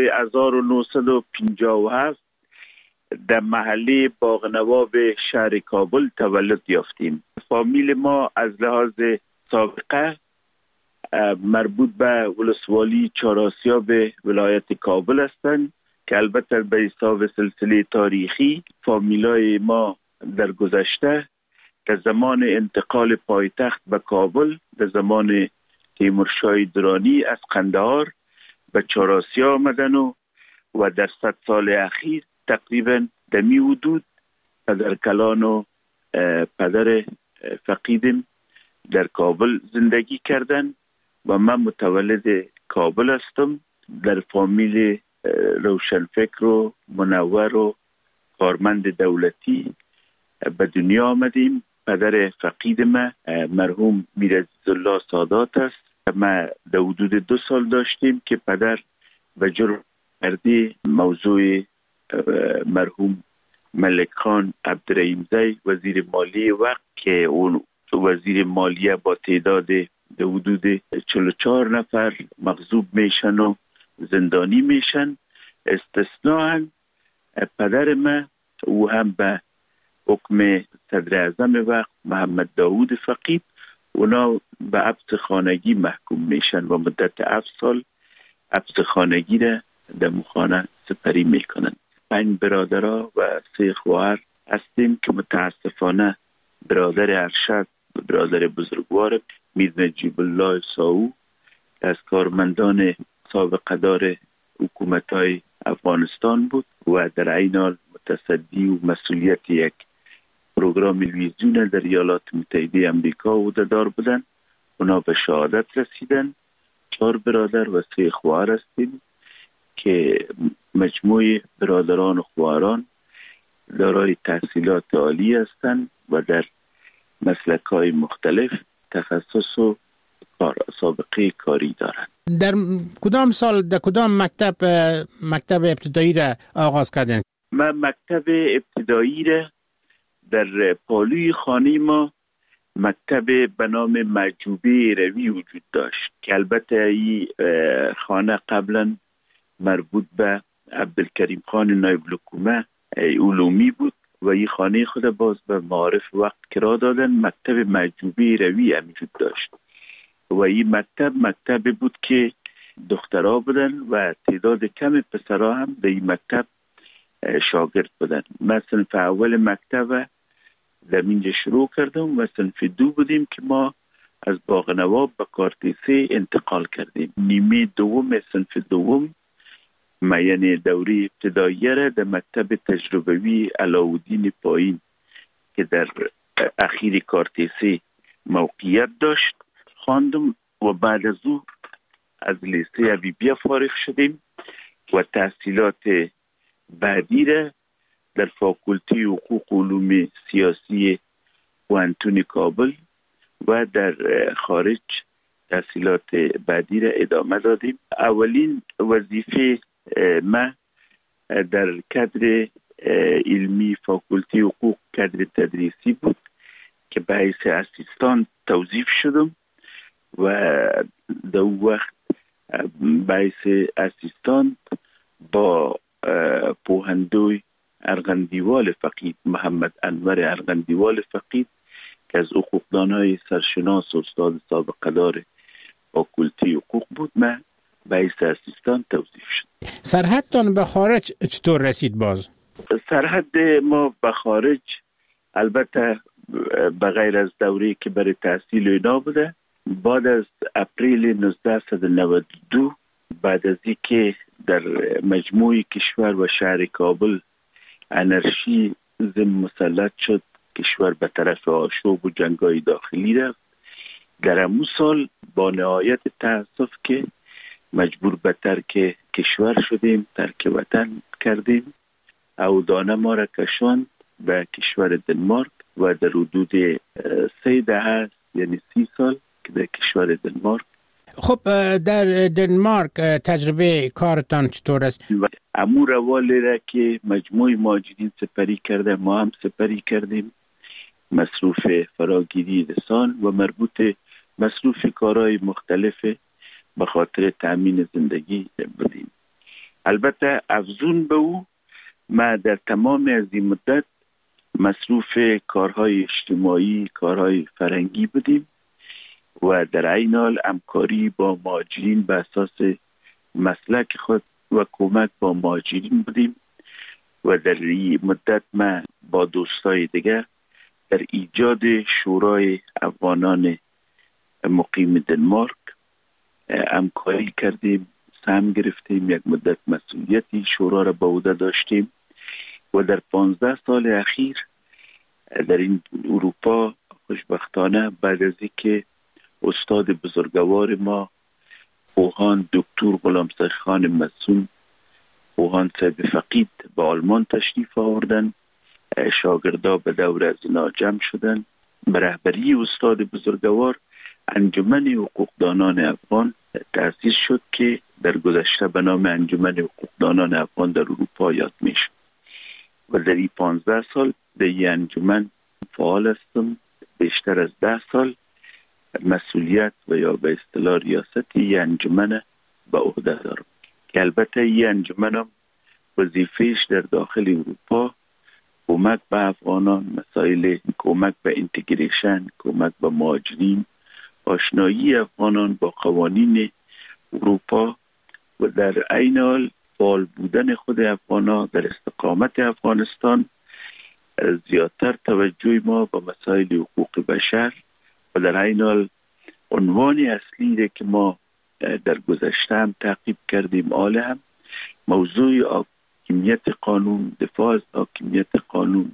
1957 در محله باغ نواب شهر کابل تولد یافتیم. فامیل ما از لحاظ سابقه مربوط به ولسوالی چهارآسیاب ولایت کابل هستند که البته به حساب سلسله تاریخی فامیلای ما در گذشته در زمان انتقال پایتخت به کابل در زمان تیمورشاه درانی از قندهار به چهارآسیا آمدن و در 100 سال اخیر تقریبا در می حدود پدر کلان و پدر فقیدم در کابل زندگی کردن و من متولد کابل هستم. در فامیل روشنفکر و منور و کارمند دولتی به دنیا آمدیم. پدر فقید من مرحوم میر عزیزالله سادات است. ما در حدود 2 سال داشتیم که پدر به جرم کرده موضوع مرحوم ملک خان عبدالرحیمزی وزیر مالی وقت که اون وزیر مالیه با تعداد در حدود 44 نفر مغضوب میشن و زندانی میشن. استثناء پدر من او هم به حکم صدر اعظم وقت محمد داوود فقید اونا به حبس خانگی محکوم میشن و مدت 7 سال حبس خانگی را در خانه سپری میکنن. 5 برادرها و 3 خواهر هستیم که متاسفانه برادر ارشد برادر بزرگوار میر نجیب الله ساو از کارمندان سابقه دار حکومت‌های افغانستان بود و در عین حال متصدی و مسئولیت یک پروگرام تلویزیون در ایالات متحده آمریکا عهده‌دار بودند. اونا به شهادت رسیدن. 4 برادر و 3 خواهر هستیم که مجموع برادران و خواهران دارای تحصیلات عالی هستند و در مسلک‌های مختلف تخصص و سابقه کاری دارند. در کدام سال در کدام مکتب ابتدایی را آغاز کردن؟ من مکتب ابتدایی را در پالوی خانه ما مکتب به نام محجوبه روی وجود داشت که البته این خانه قبلا مربوط به عبدالکریم خان نایب الحکومه علومی بود و این خانه خود باز به معارف وقت کرا دادن. مکتب محجوبه روی هم وجود داشت و این مکتب بود که دخترها بودن و تعداد کم پسرها هم در این مکتب شاگرد بودن. من صنف اول مکتب در اینجا شروع کردم و صنف 2 بودیم که ما از باغنواب به کارتیسه انتقال کردیم. نیمه دوم صنف دوم ما یعنی دوره ابتداییه را در مکتب تجربوی علاءالدین پایین که در اخیر کارتیسه موقعیت داشت خواندم و بعد از او از لیسه حبیبیه فارغ شدیم و تحصیلات بعدی را در فاکولته حقوق و علوم سیاسی پوهنتون کابل و در خارج تحصیلات بعدی را ادامه دادیم. اولین وظیفه ما در کادر علمی فاکولته حقوق کادر تدریسی بود که به حیث اسیستان توظیف شدم و در وقت به حیث اسیستان با پوهندوی ارغندیوال فقید محمد انور ارغندیوال فقید که از حقوقدانهای سرشناس و استاد سابقه دار فاکولته حقوق بود من به حیث اسیستان توظیف شد. سرحدتان به خارج چطور رسید باز؟ سرحد ما به خارج البته به غیر از دوره‌ای که برای تحصیل اینا بوده، بعد از اپریل 1992 بعد از اینکه در مجموع کشور و شهر کابل انرژی مسلط شد، کشور به طرف آشوب و جنگ‌های داخلی رفت، در همون سال با نهایت تأسف که مجبور به ترک کشور شدیم، ترک وطن کردیم. اودانه ما را کشاند به کشور دنمارک و در حدود 3 دهه یعنی 30 سال که در کشور دنمارک. خب در دنمارک تجربه کارتان چطور است؟ امو روالی را که مجموع مهاجرین سپری کرده ما هم سپری کردیم، مصروف فراگیری رسان و مربوط مصروف کارهای مختلف به خاطر تأمین زندگی بودیم. البته افزون به او ما در تمام از این مدت مصروف کارهای اجتماعی، کارهای فرهنگی بودیم و در عین حال همکاری با مهاجرین به اساس مسلک خود و کمک با مهاجرین بودیم و در این مدت ما با دوستای دیگر در ایجاد شورای افغانان مقیم دنمارک همکاری کردیم، سهم گرفتیم، یک مدت مسئولیتی شورا را به عهده داشتیم و در 15 سال اخیر در این اروپا خوشبختانه بعد از اینکه استاد بزرگوار ما پوهان دکتر غلامسر خان مسون پوهان صاحب فقید به آلمان تشریف آوردن، شاگردا به دور از اینا جمع شدن. به رهبری استاد بزرگوار انجمن حقوقدانان افغان تأسیس شد که در گذشته به نام انجمن حقوقدانان افغان در اروپا یاد میشد و در این 15 سال در این انجمن فعال هستم. بیشتر از 10 سال مسئولیت و یا به اصطلاح ریاست این انجمن به عهده دارم که البته این انجمن هم وظیفه‌اش در داخل اروپا کمک به افغانان، مسائل کمک به اینتگریشن، کمک به مهاجرین، آشنایی افغانان با قوانین اروپا و در عین حال فعال بودن خود افغانان در استقامت افغانستان، زیادتر توجه ما به مسائل حقوق بشر و در عین حال عنوان اصلی که ما در گذشته هم تعقیب کردیم هم موضوع حاکمیت قانون، دفاع از حاکمیت قانون،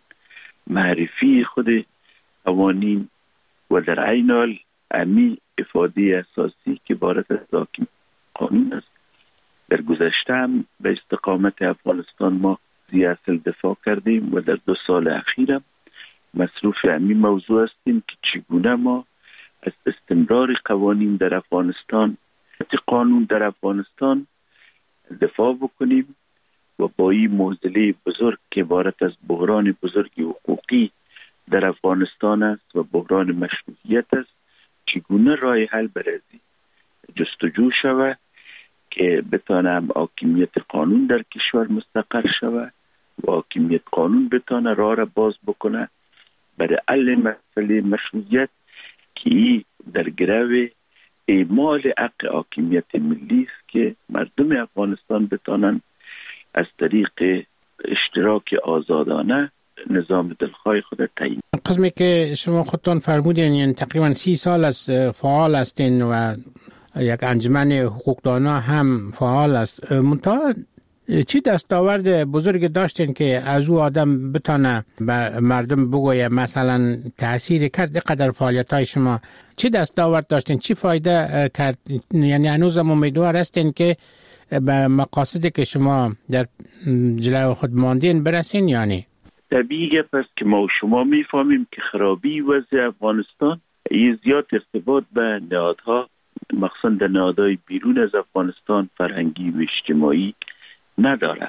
معرفی خود قوانین و در عین حال امی افاده اساسی که عبارت از حاکمیت قانون است. در گذشته هم به استقامت افغانستان ما اصل دفاع کردیم و در 2 سال اخیرم مصروف امی موضوع هستیم که چگونه ما از استمرار قوانین در افغانستان، قانون در افغانستان دفاع بکنیم و با این معضله بزرگ که عبارت از بحران بزرگ حقوقی در افغانستان است و بحران مشروعیت است، چگونه راه حل برازی جستجو شود که بتانم حاکمیت قانون در کشور مستقر شود و حاکمیت قانون بتانه راه را باز بکنه برای حل مسئله مشروعیت که در گرو اعمال حق حاکمیت ملی است که مردم افغانستان بتانن از طریق اشتراک آزادانه نظام دلخواه خود تعیین. قسمی که شما خودتان فرمودین یعنی تقریبا 30 سال از فعال هستین و یک انجمن حقوقدانا هم فعال است. منتها چی دستاورد بزرگ داشتین که از او آدم بتانه مردم بگویه مثلا تأثیر کرد قدر فعالیت‌های شما؟ چی دستاورد داشتین؟ چی فایده کرد؟ یعنی هنوز هم امیدوار هستین که به مقاصدی که شما در جلو خود ماندین برسین؟ یعنی طبیعی پس که ما و شما میفهمیم که خرابی وضع افغانستان زیاد ارتباط به نهادها، مخصوصا در نهادهای بیرون از افغانستان فرهنگی و اجتماعی نداره.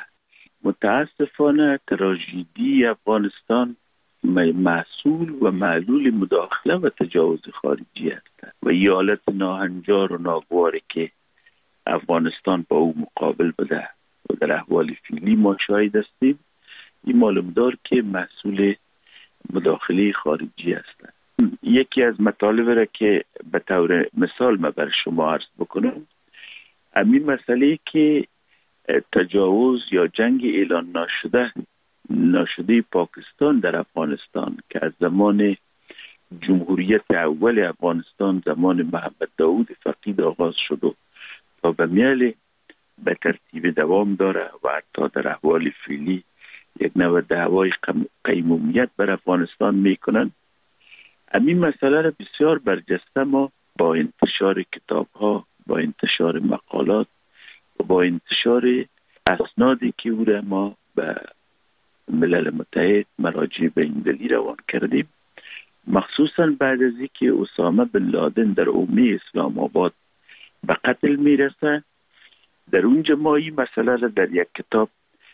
متاسفانه تراژدی افغانستان محصول و معلول مداخله و تجاوز خارجی است و این حالت ناهنجار و ناگواری که افغانستان با او مقابل بده و در احوال فعلی ما شاهد هستیم، این معلوم دار که محصول مداخله خارجی است. یکی از مطالب را که به طور مثال ما بر شما عرض بکنم، همین مسئله که تجاوز یا جنگ اعلان ناشده پاکستان در افغانستان که از زمان جمهوریت اول افغانستان، زمان محمد داود فقید آغاز شد و تا به میل به ترتیب دوام داره و حتی در احوال فعلی یک نوع دعوای قیمومیت بر افغانستان میکنن. همین مسئله را بسیار برجسته ما با انتشار کتاب ها، با انتشار مقالات و با انتشار اسنادی که او را ما به ملل متحد مراجع بین‌المللی روان کردیم، مخصوصا بعد از اینکه اسامه بن لادن در حومه اسلام آباد به قتل میرسه، در اونجا ما این مسئله را در یک کتاب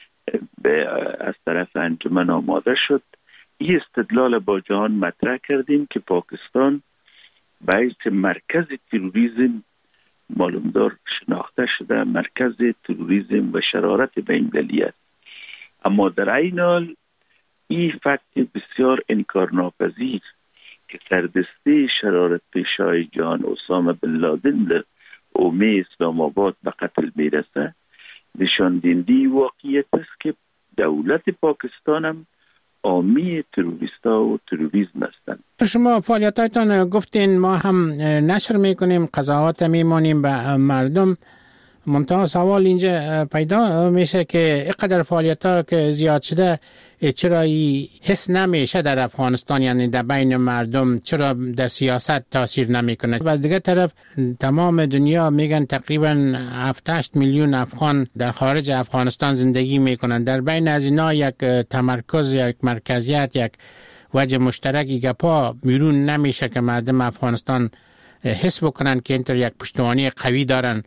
از طرف انجمن آماده شد. این استدلال با جهان مطرح کردیم که پاکستان باعث مرکز تروریسم معلومدار شناخته شده، مرکز تروریسم و شرارت بین‌المللی است. اما در عین حال این فکت بسیار انکارناپذیر که سردسته شرارت پیشای جهان اسامه بن لادن در حومه اسلام آباد به قتل میرسه، نشان دهنده واقعیت است که دولت پاکستان هم حامی تروریستا و تروریسم هستند. شما فعالیتاتون گفتین ما هم نشر میکنیم، قضاوت میمونیم به مردم. منتها سوال اینجا پیدا میشه که اینقدر فعالیت‌ها که زیاد شده چرا حس نمیشه در افغانستان، یعنی در بین مردم چرا در سیاست تاثیر نمیکنه؟ و از دیگه طرف تمام دنیا میگن تقریبا 7-8 میلیون افغان در خارج افغانستان زندگی میکنن. در بین از اینا یک تمرکز، یک مرکزیت، یک وجه مشترکی گپا بیرون نمیشه که مردم افغانستان حس بکنن که اینطور یک پشتوانه قوی دارن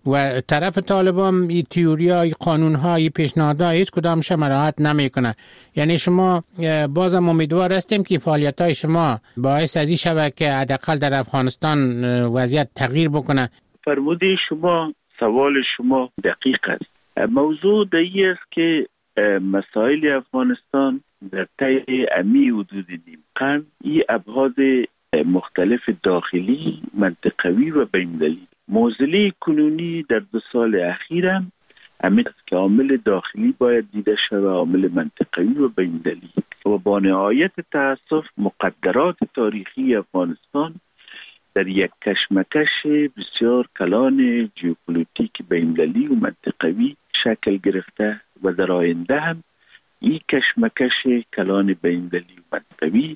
و طرف طالبان این تئوریا، این قانون‌ها، این پیشنهادها هیچ کدامش مراعات نمیکنه. یعنی شما بازم امیدوار هستیم که فعالیت‌های شما باعث از این شود که حداقل در افغانستان وضعیت تغییر بکنه. فرموده شما، سوال شما دقیق است. موضوع دایی است که مسائل افغانستان در طی امی حدود نیم قرن این ابعاد مختلف داخلی، منطقوی و بین‌المللی. معضله کنونی در 2 سال اخیر هم همین است که عامل داخلی باید دیده شود، عامل منطقوی و بین‌المللی و با نهایت تأسف مقدرات تاریخی افغانستان در یک کشمکش بسیار کلان ژئوپلیتیک بین‌المللی و منطقوی شکل گرفته و در آینده هم این کشمکش کلان بین‌المللی و منطقوی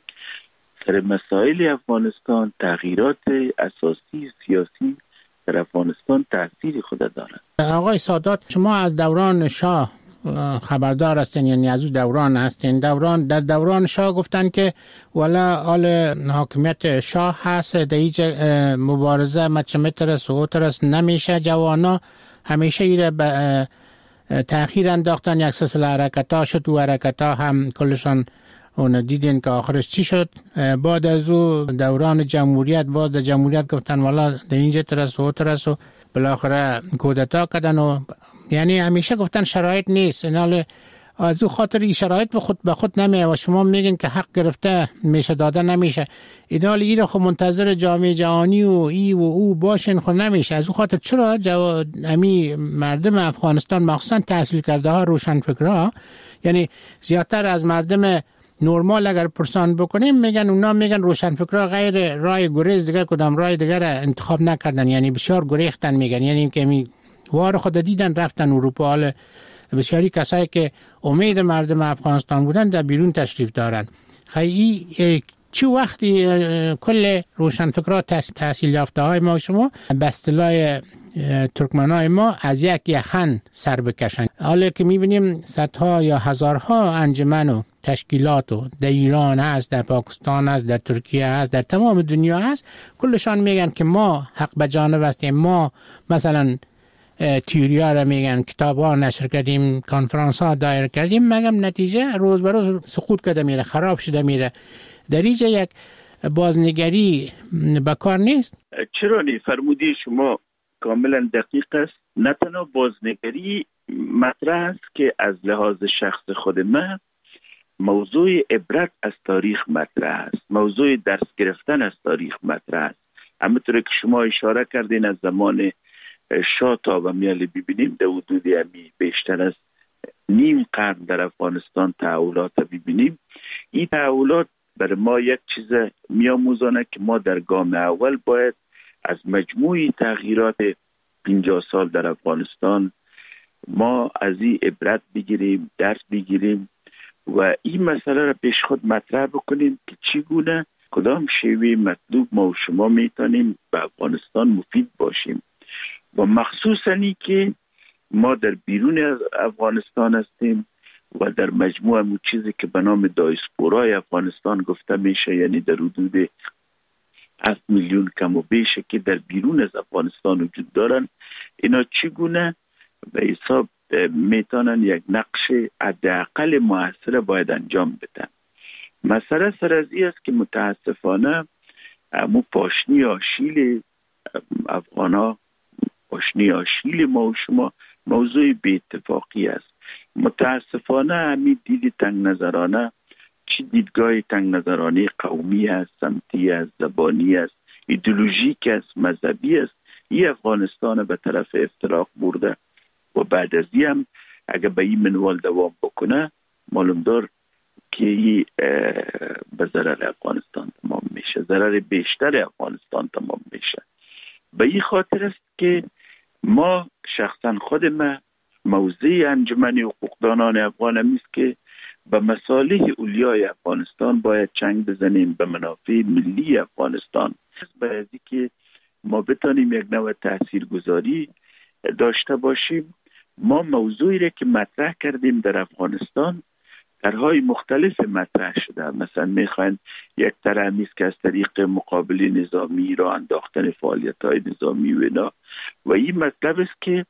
سر مسائل افغانستان، تغییرات اساسی سیاسی در افغانستان تأثیر خود دارد. آقای سادات، شما از دوران شاه خبردار هستین، یعنی از اون دوران هستین. در دوران شاه گفتن که والا آل حاکمیت شاه هست، در هیچ مبارزه مچمترس و اوترس نمیشه. جوانا همیشه ایره به تأخیر انداختن. یک سلسله حرکت ها شد و حرکت ها هم کلشان اون دیدین که آخرش چی شد. بعد از او دوران جمهوریت، بعد در جمهوریت گفتن والا در اینجا ترس و ترس و بالاخره کودتا کردن و یعنی همیشه گفتن شرایط نیست. اینال از او خاطر این شرایط به خود نمیه و شما میگین که حق گرفته میشه داده نمیشه. اینال این رو خب منتظر جامعه جهانی و ای و او باشین خود نمیشه. از او خاطر چرا امی مردم افغانستان مخصوصا تحصیل کرده ها، روشنفکرها، یعنی زیادتر از مردم نورمال اگر پرسان بکنیم میگن روشنفکرها غیر راه گریز دیگه کدام راه دیگر انتخاب نکردن، یعنی بسیار گریختن. میگن یعنی که وار خود دیدن رفتن اروپا. حال بسیاری کسایی که امید مردم افغانستان بودن در بیرون تشریف دارن. خیلی چه وقتی کل روشنفکرها تحصیل یافته های ما شما به اصطلاح ترکمنای ما از یک یخن سر بکشن. حالا که میبینیم صدها یا هزارها انجمن و تشکیلات و در ایران هست، در پاکستان هست، در ترکیه هست، در تمام دنیا هست، کلشان میگن که ما حق به جانب هستیم. ما مثلا تیوریا را میگن، کتاب ها نشر کردیم، کنفرانس ها دایر کردیم، مگم نتیجه روز به روز سقوط کرده میره، خراب شده میره. در اینجا یک بازنگری بکار نیست؟ چرا نی؟ فرمودی شما کاملا دقیق است. نه تنها بازنگری مطرح است که از لحاظ شخص خود من موضوع عبرت از تاریخ مطرح است، موضوع درس گرفتن از تاریخ مطرح است. همونطور که شما اشاره کردین از زمان شاه تا و میال ببینیم در حدود بیشتر از نیم قرن در افغانستان تحولات ببینیم. این تحولات برای ما یک چیز میاموزانه که ما در گام اول باید از مجموعی تغییرات 50 سال در افغانستان ما از این عبرت بگیریم، درس بگیریم و این مسئله را پیش خود مطرح بکنیم که چگونه کدام شیوه مطلوب ما و شما میتونیم به افغانستان مفید باشیم و مخصوصا ای که ما در بیرون از افغانستان هستیم و در مجموع همون چیزی که به نام دایسپورای افغانستان گفته میشه، یعنی در حدود 7 میلیون کم و بیشه که در بیرون از افغانستان وجود دارن، اینا چگونه به حساب میتونن یک نقش حداقل موثر باید انجام بدن. مسئله سر از این است که متاسفانه مو پاشنی آشیل افغانا، پاشنی آشیل ما و شما موضوع بی اتفاقی است. متاسفانه همین دید تنگ نظرانه، چی دیدگاه تنگ نظرانه قومی است، سمتی است، زبانی است، ایدئولوژیک است، مذهبی است، این افغانستان به طرف افتراق برده و بعد از این هم اگه به این منوال دوام بکنه معلوم دار که این به ضرر افغانستان تمام میشه، ضرر بیشتر افغانستان تمام میشه. به این خاطر است که ما شخصا خود ما موضع انجمن حقوقدانان افغان است که به مصالح اولیای افغانستان باید چنگ بزنیم، به منافع ملی افغانستان، باید که ما بتانیم یک نوع تاثیرگذاری داشته باشیم. ما موضوعی را که مطرح کردیم در افغانستان طرح‌های مختلف مطرح شده. مثلا میخواین یک طرح نیست که از طریق مقابله نظامی را انداختن فعالیت‌های نظامی و اینا، و این مطلب است که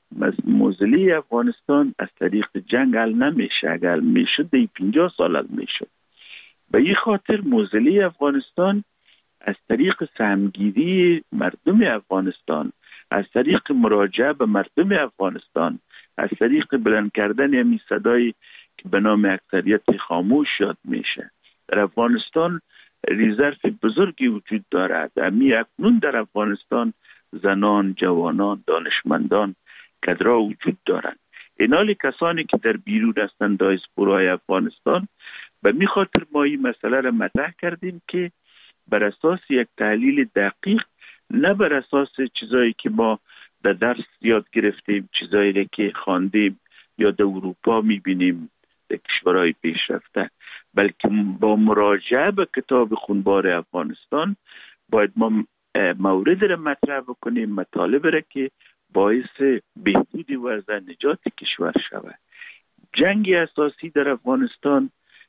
موزلی افغانستان از طریق جنگ حل نمیشه. اگر میشد دی 50 سال حل میشد. به این خاطر موزلی افغانستان از طریق سهمگیری مردم افغانستان، از طریق مراجعه به مردم افغانستان، از طریق بلند کردن همین صدای که به نام اکثریت خاموش یاد میشه. در افغانستان ریزرو بزرگی وجود دارد. امی اکنون در افغانستان زنان، جوانان، دانشمندان، کدرها وجود دارند. اینالی کسانی که در بیرون هستند دایسپورای افغانستان، به می خاطر ما این مسئله را مطرح کردیم که بر اساس یک تحلیل دقیق، نه بر اساس چیزایی که ما در درس یاد گرفتیم، چیزایی که خواندیم یا در اروپا میبینیم در کشورهای پیشرفته، بلکه با مراجعه به کتاب خونبار افغانستان باید ما مورد را مطرح بکنیم، مطالب را که باعث بهبود وضع نجات کشور شود. جنگ اساسی در افغانستان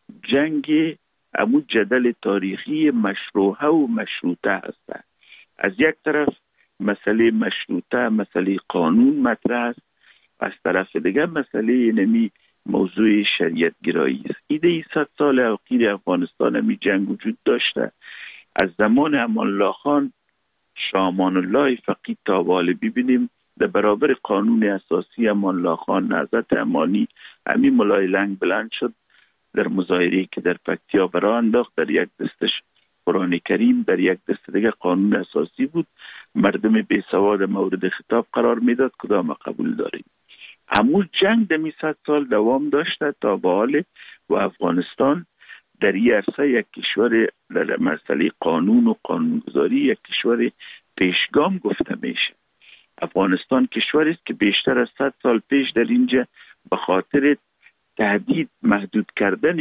جنگ امو جدل تاریخی مشروعه و مشروطه هست. از یک طرف مسئله مشروطه، مسئله قانون مطرح است، از طرف دیگر مسئله نمی موضوع شریعت گرایی است. ایده 100 سال اخیر افغانستان همی جنگ وجود داشته. از زمان امان الله خان، شاه امان الله فقید تا حال ببینیم در برابر قانون اساسی امان الله خان حضرت امانی همی ملای لنگ بلند شد در مظاهره که در پکتیا برآ انداخت. در یک دستش قرآن کریم، در یک دست دیگه قانون اساسی بود. مردم بی سواد مورد خطاب قرار میداد. کدام قبول داریم؟ همون جنگ دمی 100 سال دوام داشته تا به حال و افغانستان در این عرصه یک کشور در مسئله قانون و قانونگذاری یک کشور پیشگام گفته میشه. افغانستان کشوری است که بیشتر از 100 سال پیش در اینجا به خاطر تهدید محدود کردن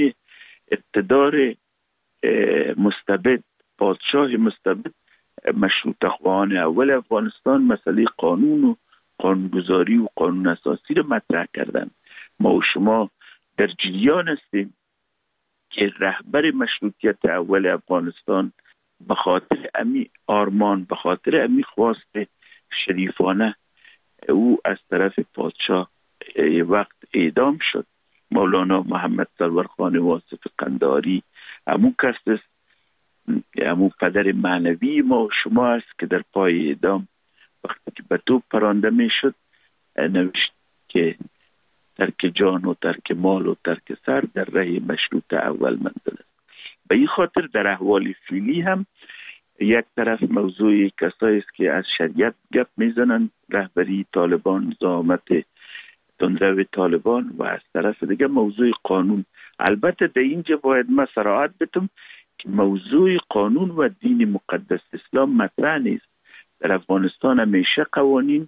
اقتدار مستبد، پادشاه مستبد، مشروطه خواهان اول افغانستان مسئله قانون و قانونگذاری و قانون اساسی رو مطرح کردن. ما و شما در جریان هستیم که رهبر مشروطیت اول افغانستان به خاطر امی آرمان، به خاطر امی خواست شریفانه او از طرف پادشاه وقت اعدام شد. مولانا محمد سرور خان واصف قنداری همون کس است، همون پدر معنوی ما و شما است که در پای اعدام وقتی که به توپ پرانده می شد نوشت که ترک جان و ترک مال و ترک سر در راه مشروط اول منزل است. به این خاطر در احوال فعلی هم یک طرف موضوع کسایی است که از شریعت گپ میزنن، رهبری طالبان، زعامت تندرو طالبان، و از طرف دیگه موضوع قانون. البته در اینجا باید ما صراحت بتم که موضوع قانون و دین مقدس اسلام مطرح نیست. در افغانستان همیشه قوانین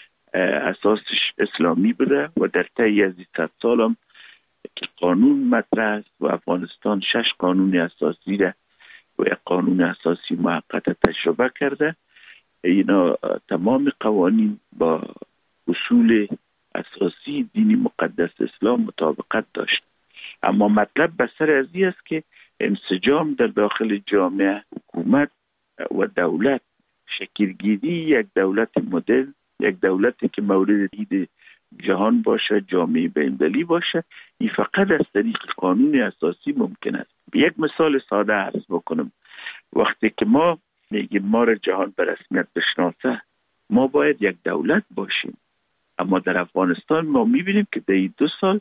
اساسش اسلامی بوده و در طی از 100 سال هم که قانون مطرح است و افغانستان 6 قانون اساسی ده و یک قانون اساسی موقت تجربه کرده. اینا تمام قوانین با اصول اساسی دین مقدس اسلام مطابقت داشت. اما مطلب بسر از این است که انسجام در داخل جامعه، حکومت و دولت، شکلگیری یک دولت مدل، یک دولتی که مورد دید جهان باشه، جامعه بین‌المللی باشه، این فقط از طریق قانون اساسی ممکن است. یک مثال ساده عرض بکنم. وقتی که ما میگیم ما را جهان به رسمیت بشناسه، ما باید یک دولت باشیم. اما در افغانستان ما میبینیم که در 2 سال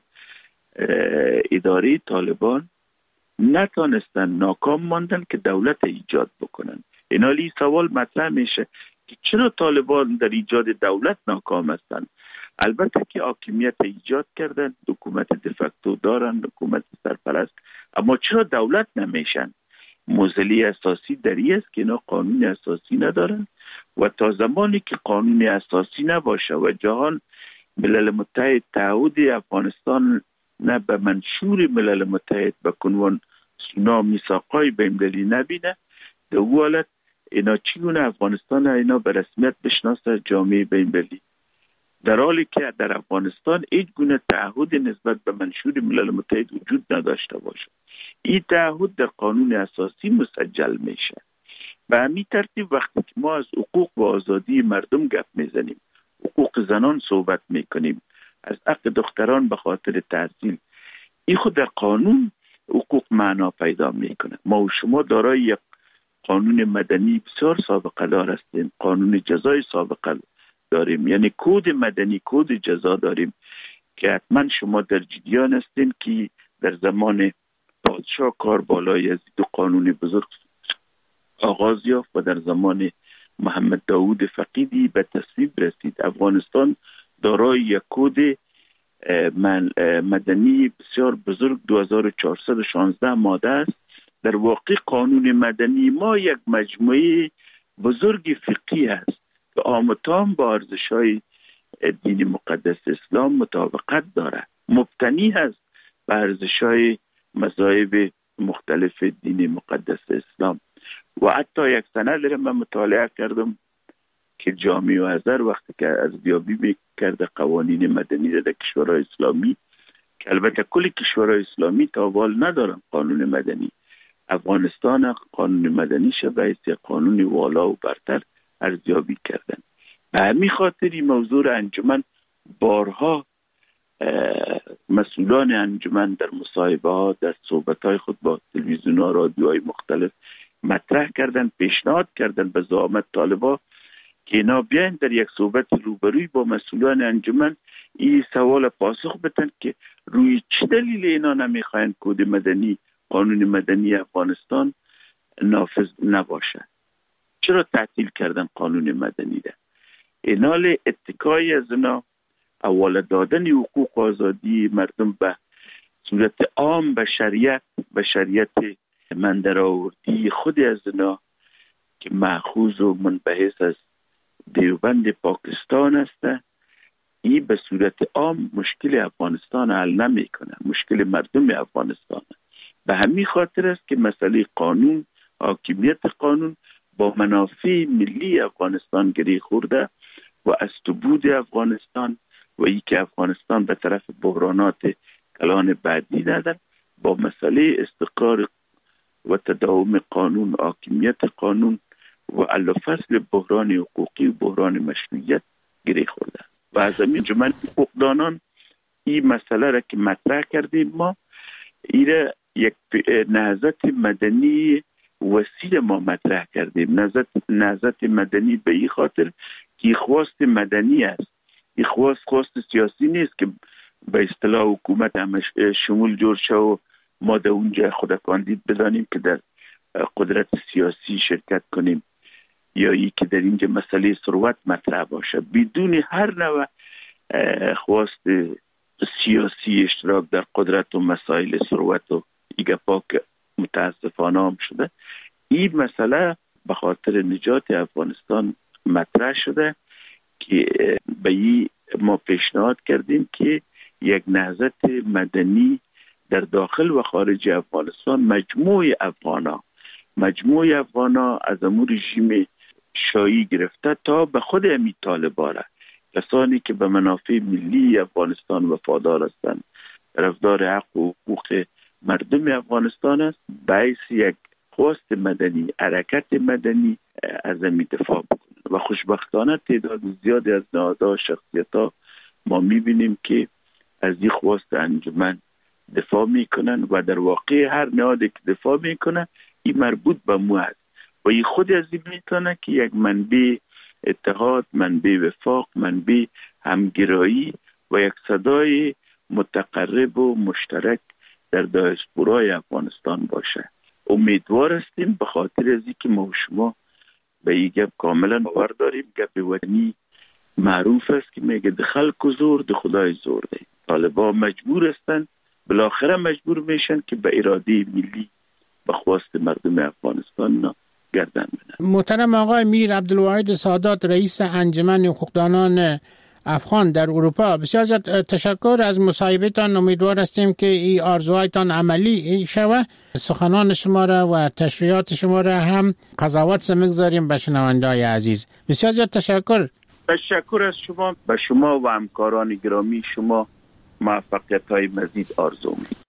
اداره طالبان نتانستن، ناکام ماندن که دولت ایجاد بکنن. اینالی سوال مطرح میشه که چرا طالبان در ایجاد دولت ناکام هستند؟ البته که حاکمیت ایجاد کردن، حکومت دفکتو دارن، حکومت سرپرست، اما چرا دولت نمیشن؟ موزلی اساسی در این است که اینا قانون اساسی ندارن و تا زمانی که قانون اساسی نباشه و جهان ملل متحد تعهد افغانستان نه به منشور ملل متحد به عنوان سونا میثاقای بین‌المللی نبینه، در اون حالت اینا چگونه افغانستان اینا به رسمیت بشناسه جامعه بین‌المللی؟ در حالی که در افغانستان هیچ گونه تعهد نسبت به منشور ملل متحد وجود نداشته باشد. این تعهد در قانون اساسی مسجل میشه. به همین ترتیب وقتی که ما از حقوق و آزادی مردم گپ میزنیم، حقوق زنان صحبت میکنیم، از حق دختران به خاطر تحصیل، این خود در قانون حقوق معنا پیدا میکنه. ما و شما دارای یک قانون مدنی بسیار سابقه دار هستیم، قانون جزای سابقه داریم، یعنی کد مدنی، کد جزا داریم که حتما شما در جریان هستین که در زمان پادشاه کاربالای از دو قانون بزرگ آغاز یافت و در زمان محمد داوود فقیدی به تصویب رسید. افغانستان دارای یک کد مدنی بسیار بزرگ 2416 ماده است. در واقع قانون مدنی ما یک مجموعه بزرگ فقهی است که آمتان با ارزش‌های دین مقدس اسلام مطابقت دارد، مبتنی است بر ارزش‌های مذاهب مختلف دین مقدس اسلام. و حتی یک سند را من مطالعه کردم که جامع ازهر وقتی که ارزیابی می‌کرد قوانین مدنی در کشورهای اسلامی، که البته کل کشورهای اسلامی تا حال ندارن قانون مدنی، افغانستان قانون مدنی به حیث قانون والا و برتر ارزیابی کردن. به همین خاطر این موضوع انجمن بارها مسئولان انجمن در مصاحبه ها، در صحبت های خود با تلویزیون ها، رادیوهای مختلف مطرح کردن، پیشنهاد کردن به زعامت طالبا که اینا بیاین در یک صحبت روبروی با مسئولان انجمن این سوال پاسخ بدن که روی چه دلیل اینا نمیخواین کد مدنی، قانون مدنی افغانستان نافذ نباشه؟ چرا تعطیل کردن قانون مدنی ده؟ اینال اتکای از اینا اول دادن حقوق و آزادی مردم به صورت عام به شریعت من در آوردی خود از اینا که مأخوذ و منبعث از دیوبند پاکستان است، این به صورت عام مشکل افغانستان حل نمیکنه، مشکل مردم افغانستان. به همین خاطر است که مسئله قانون، حاکمیت قانون با منافع ملی افغانستان گره خورده و از تبود افغانستان و ای که افغانستان به طرف بحرانات کلان بعدی ندارد، با مسئله استقرار و تداوم قانون، حاکمیت قانون و حل و فصل بحران حقوقی و بحران مشروعیت گره خورده. و از همین جمعیت حقوقدانان این مسئله را که مطرح کردیم، ما ایره یک نهضت مدنی وسیع ما مطرح کردیم. نهضت مدنی به این خاطر که خواست مدنی است، این خواست سیاسی نیست که به اصطلاح حکومت همش شمول جور شه و ما در اونجا خود کاندید بدانیم که در قدرت سیاسی شرکت کنیم یا ای که در اینجا مسئله ثروت مطرح باشه. بدون هر نوع خواست سیاسی اشتراک در قدرت و مسائل ثروت و ایگه پاک متاسفانه هم شده. این مسئله به خاطر نجات افغانستان مطرح شده که به این ما پیشنهاد کردیم که یک نهضت مدنی در داخل و خارج افغانستان مجموع افغانا از امور رژیم شاهی گرفته تا به خود امی طالبان، کسانی که به منافع ملی افغانستان وفادار هستند، طرفدار حق و حقوق مردم افغانستان است، باعث یک خواست مدنی، حرکت مدنی از امی دفاع بکنند. و خوشبختانه تعداد زیادی از نهادها، شخصیت‌ها ما می‌بینیم که از این خواست انجمن دفاع میکنن و در واقع هر نهادی که دفاع میکنه این مربوط به مو است و این خود از این میتونه که یک منبع اتحاد، منبع وفاق، منبع همگرایی و یک صدای متقرب و مشترک در دیاسپورای افغانستان باشه. امیدوار هستیم به خاطر از اینکه ما و شما به این گپ کاملا باور داریم. گپ وطنی معروف است که میگه ده خلق و زور ده خدای زور ده. طالبان مجبور هستند، بالاخره مجبور میشن که به اراده ملی به خواست مردم افغانستان گردن بدن. محترم آقای میر عبدالواحد سادات، رئیس انجمن حقوقدانان افغان در اروپا، بسیار زیاد تشکر از مصاحبهتان. امیدوار هستیم که این آرزوهایتان عملی شود. سخنان شما را و تشریحات شما را هم قضاوت سمگذاریم به شنونده‌های عزیز. بسیار زیاد تشکر. تشکر از شما. به شما و همکاران گرامی شما موفقیت های مزید آرزو می‌کنم.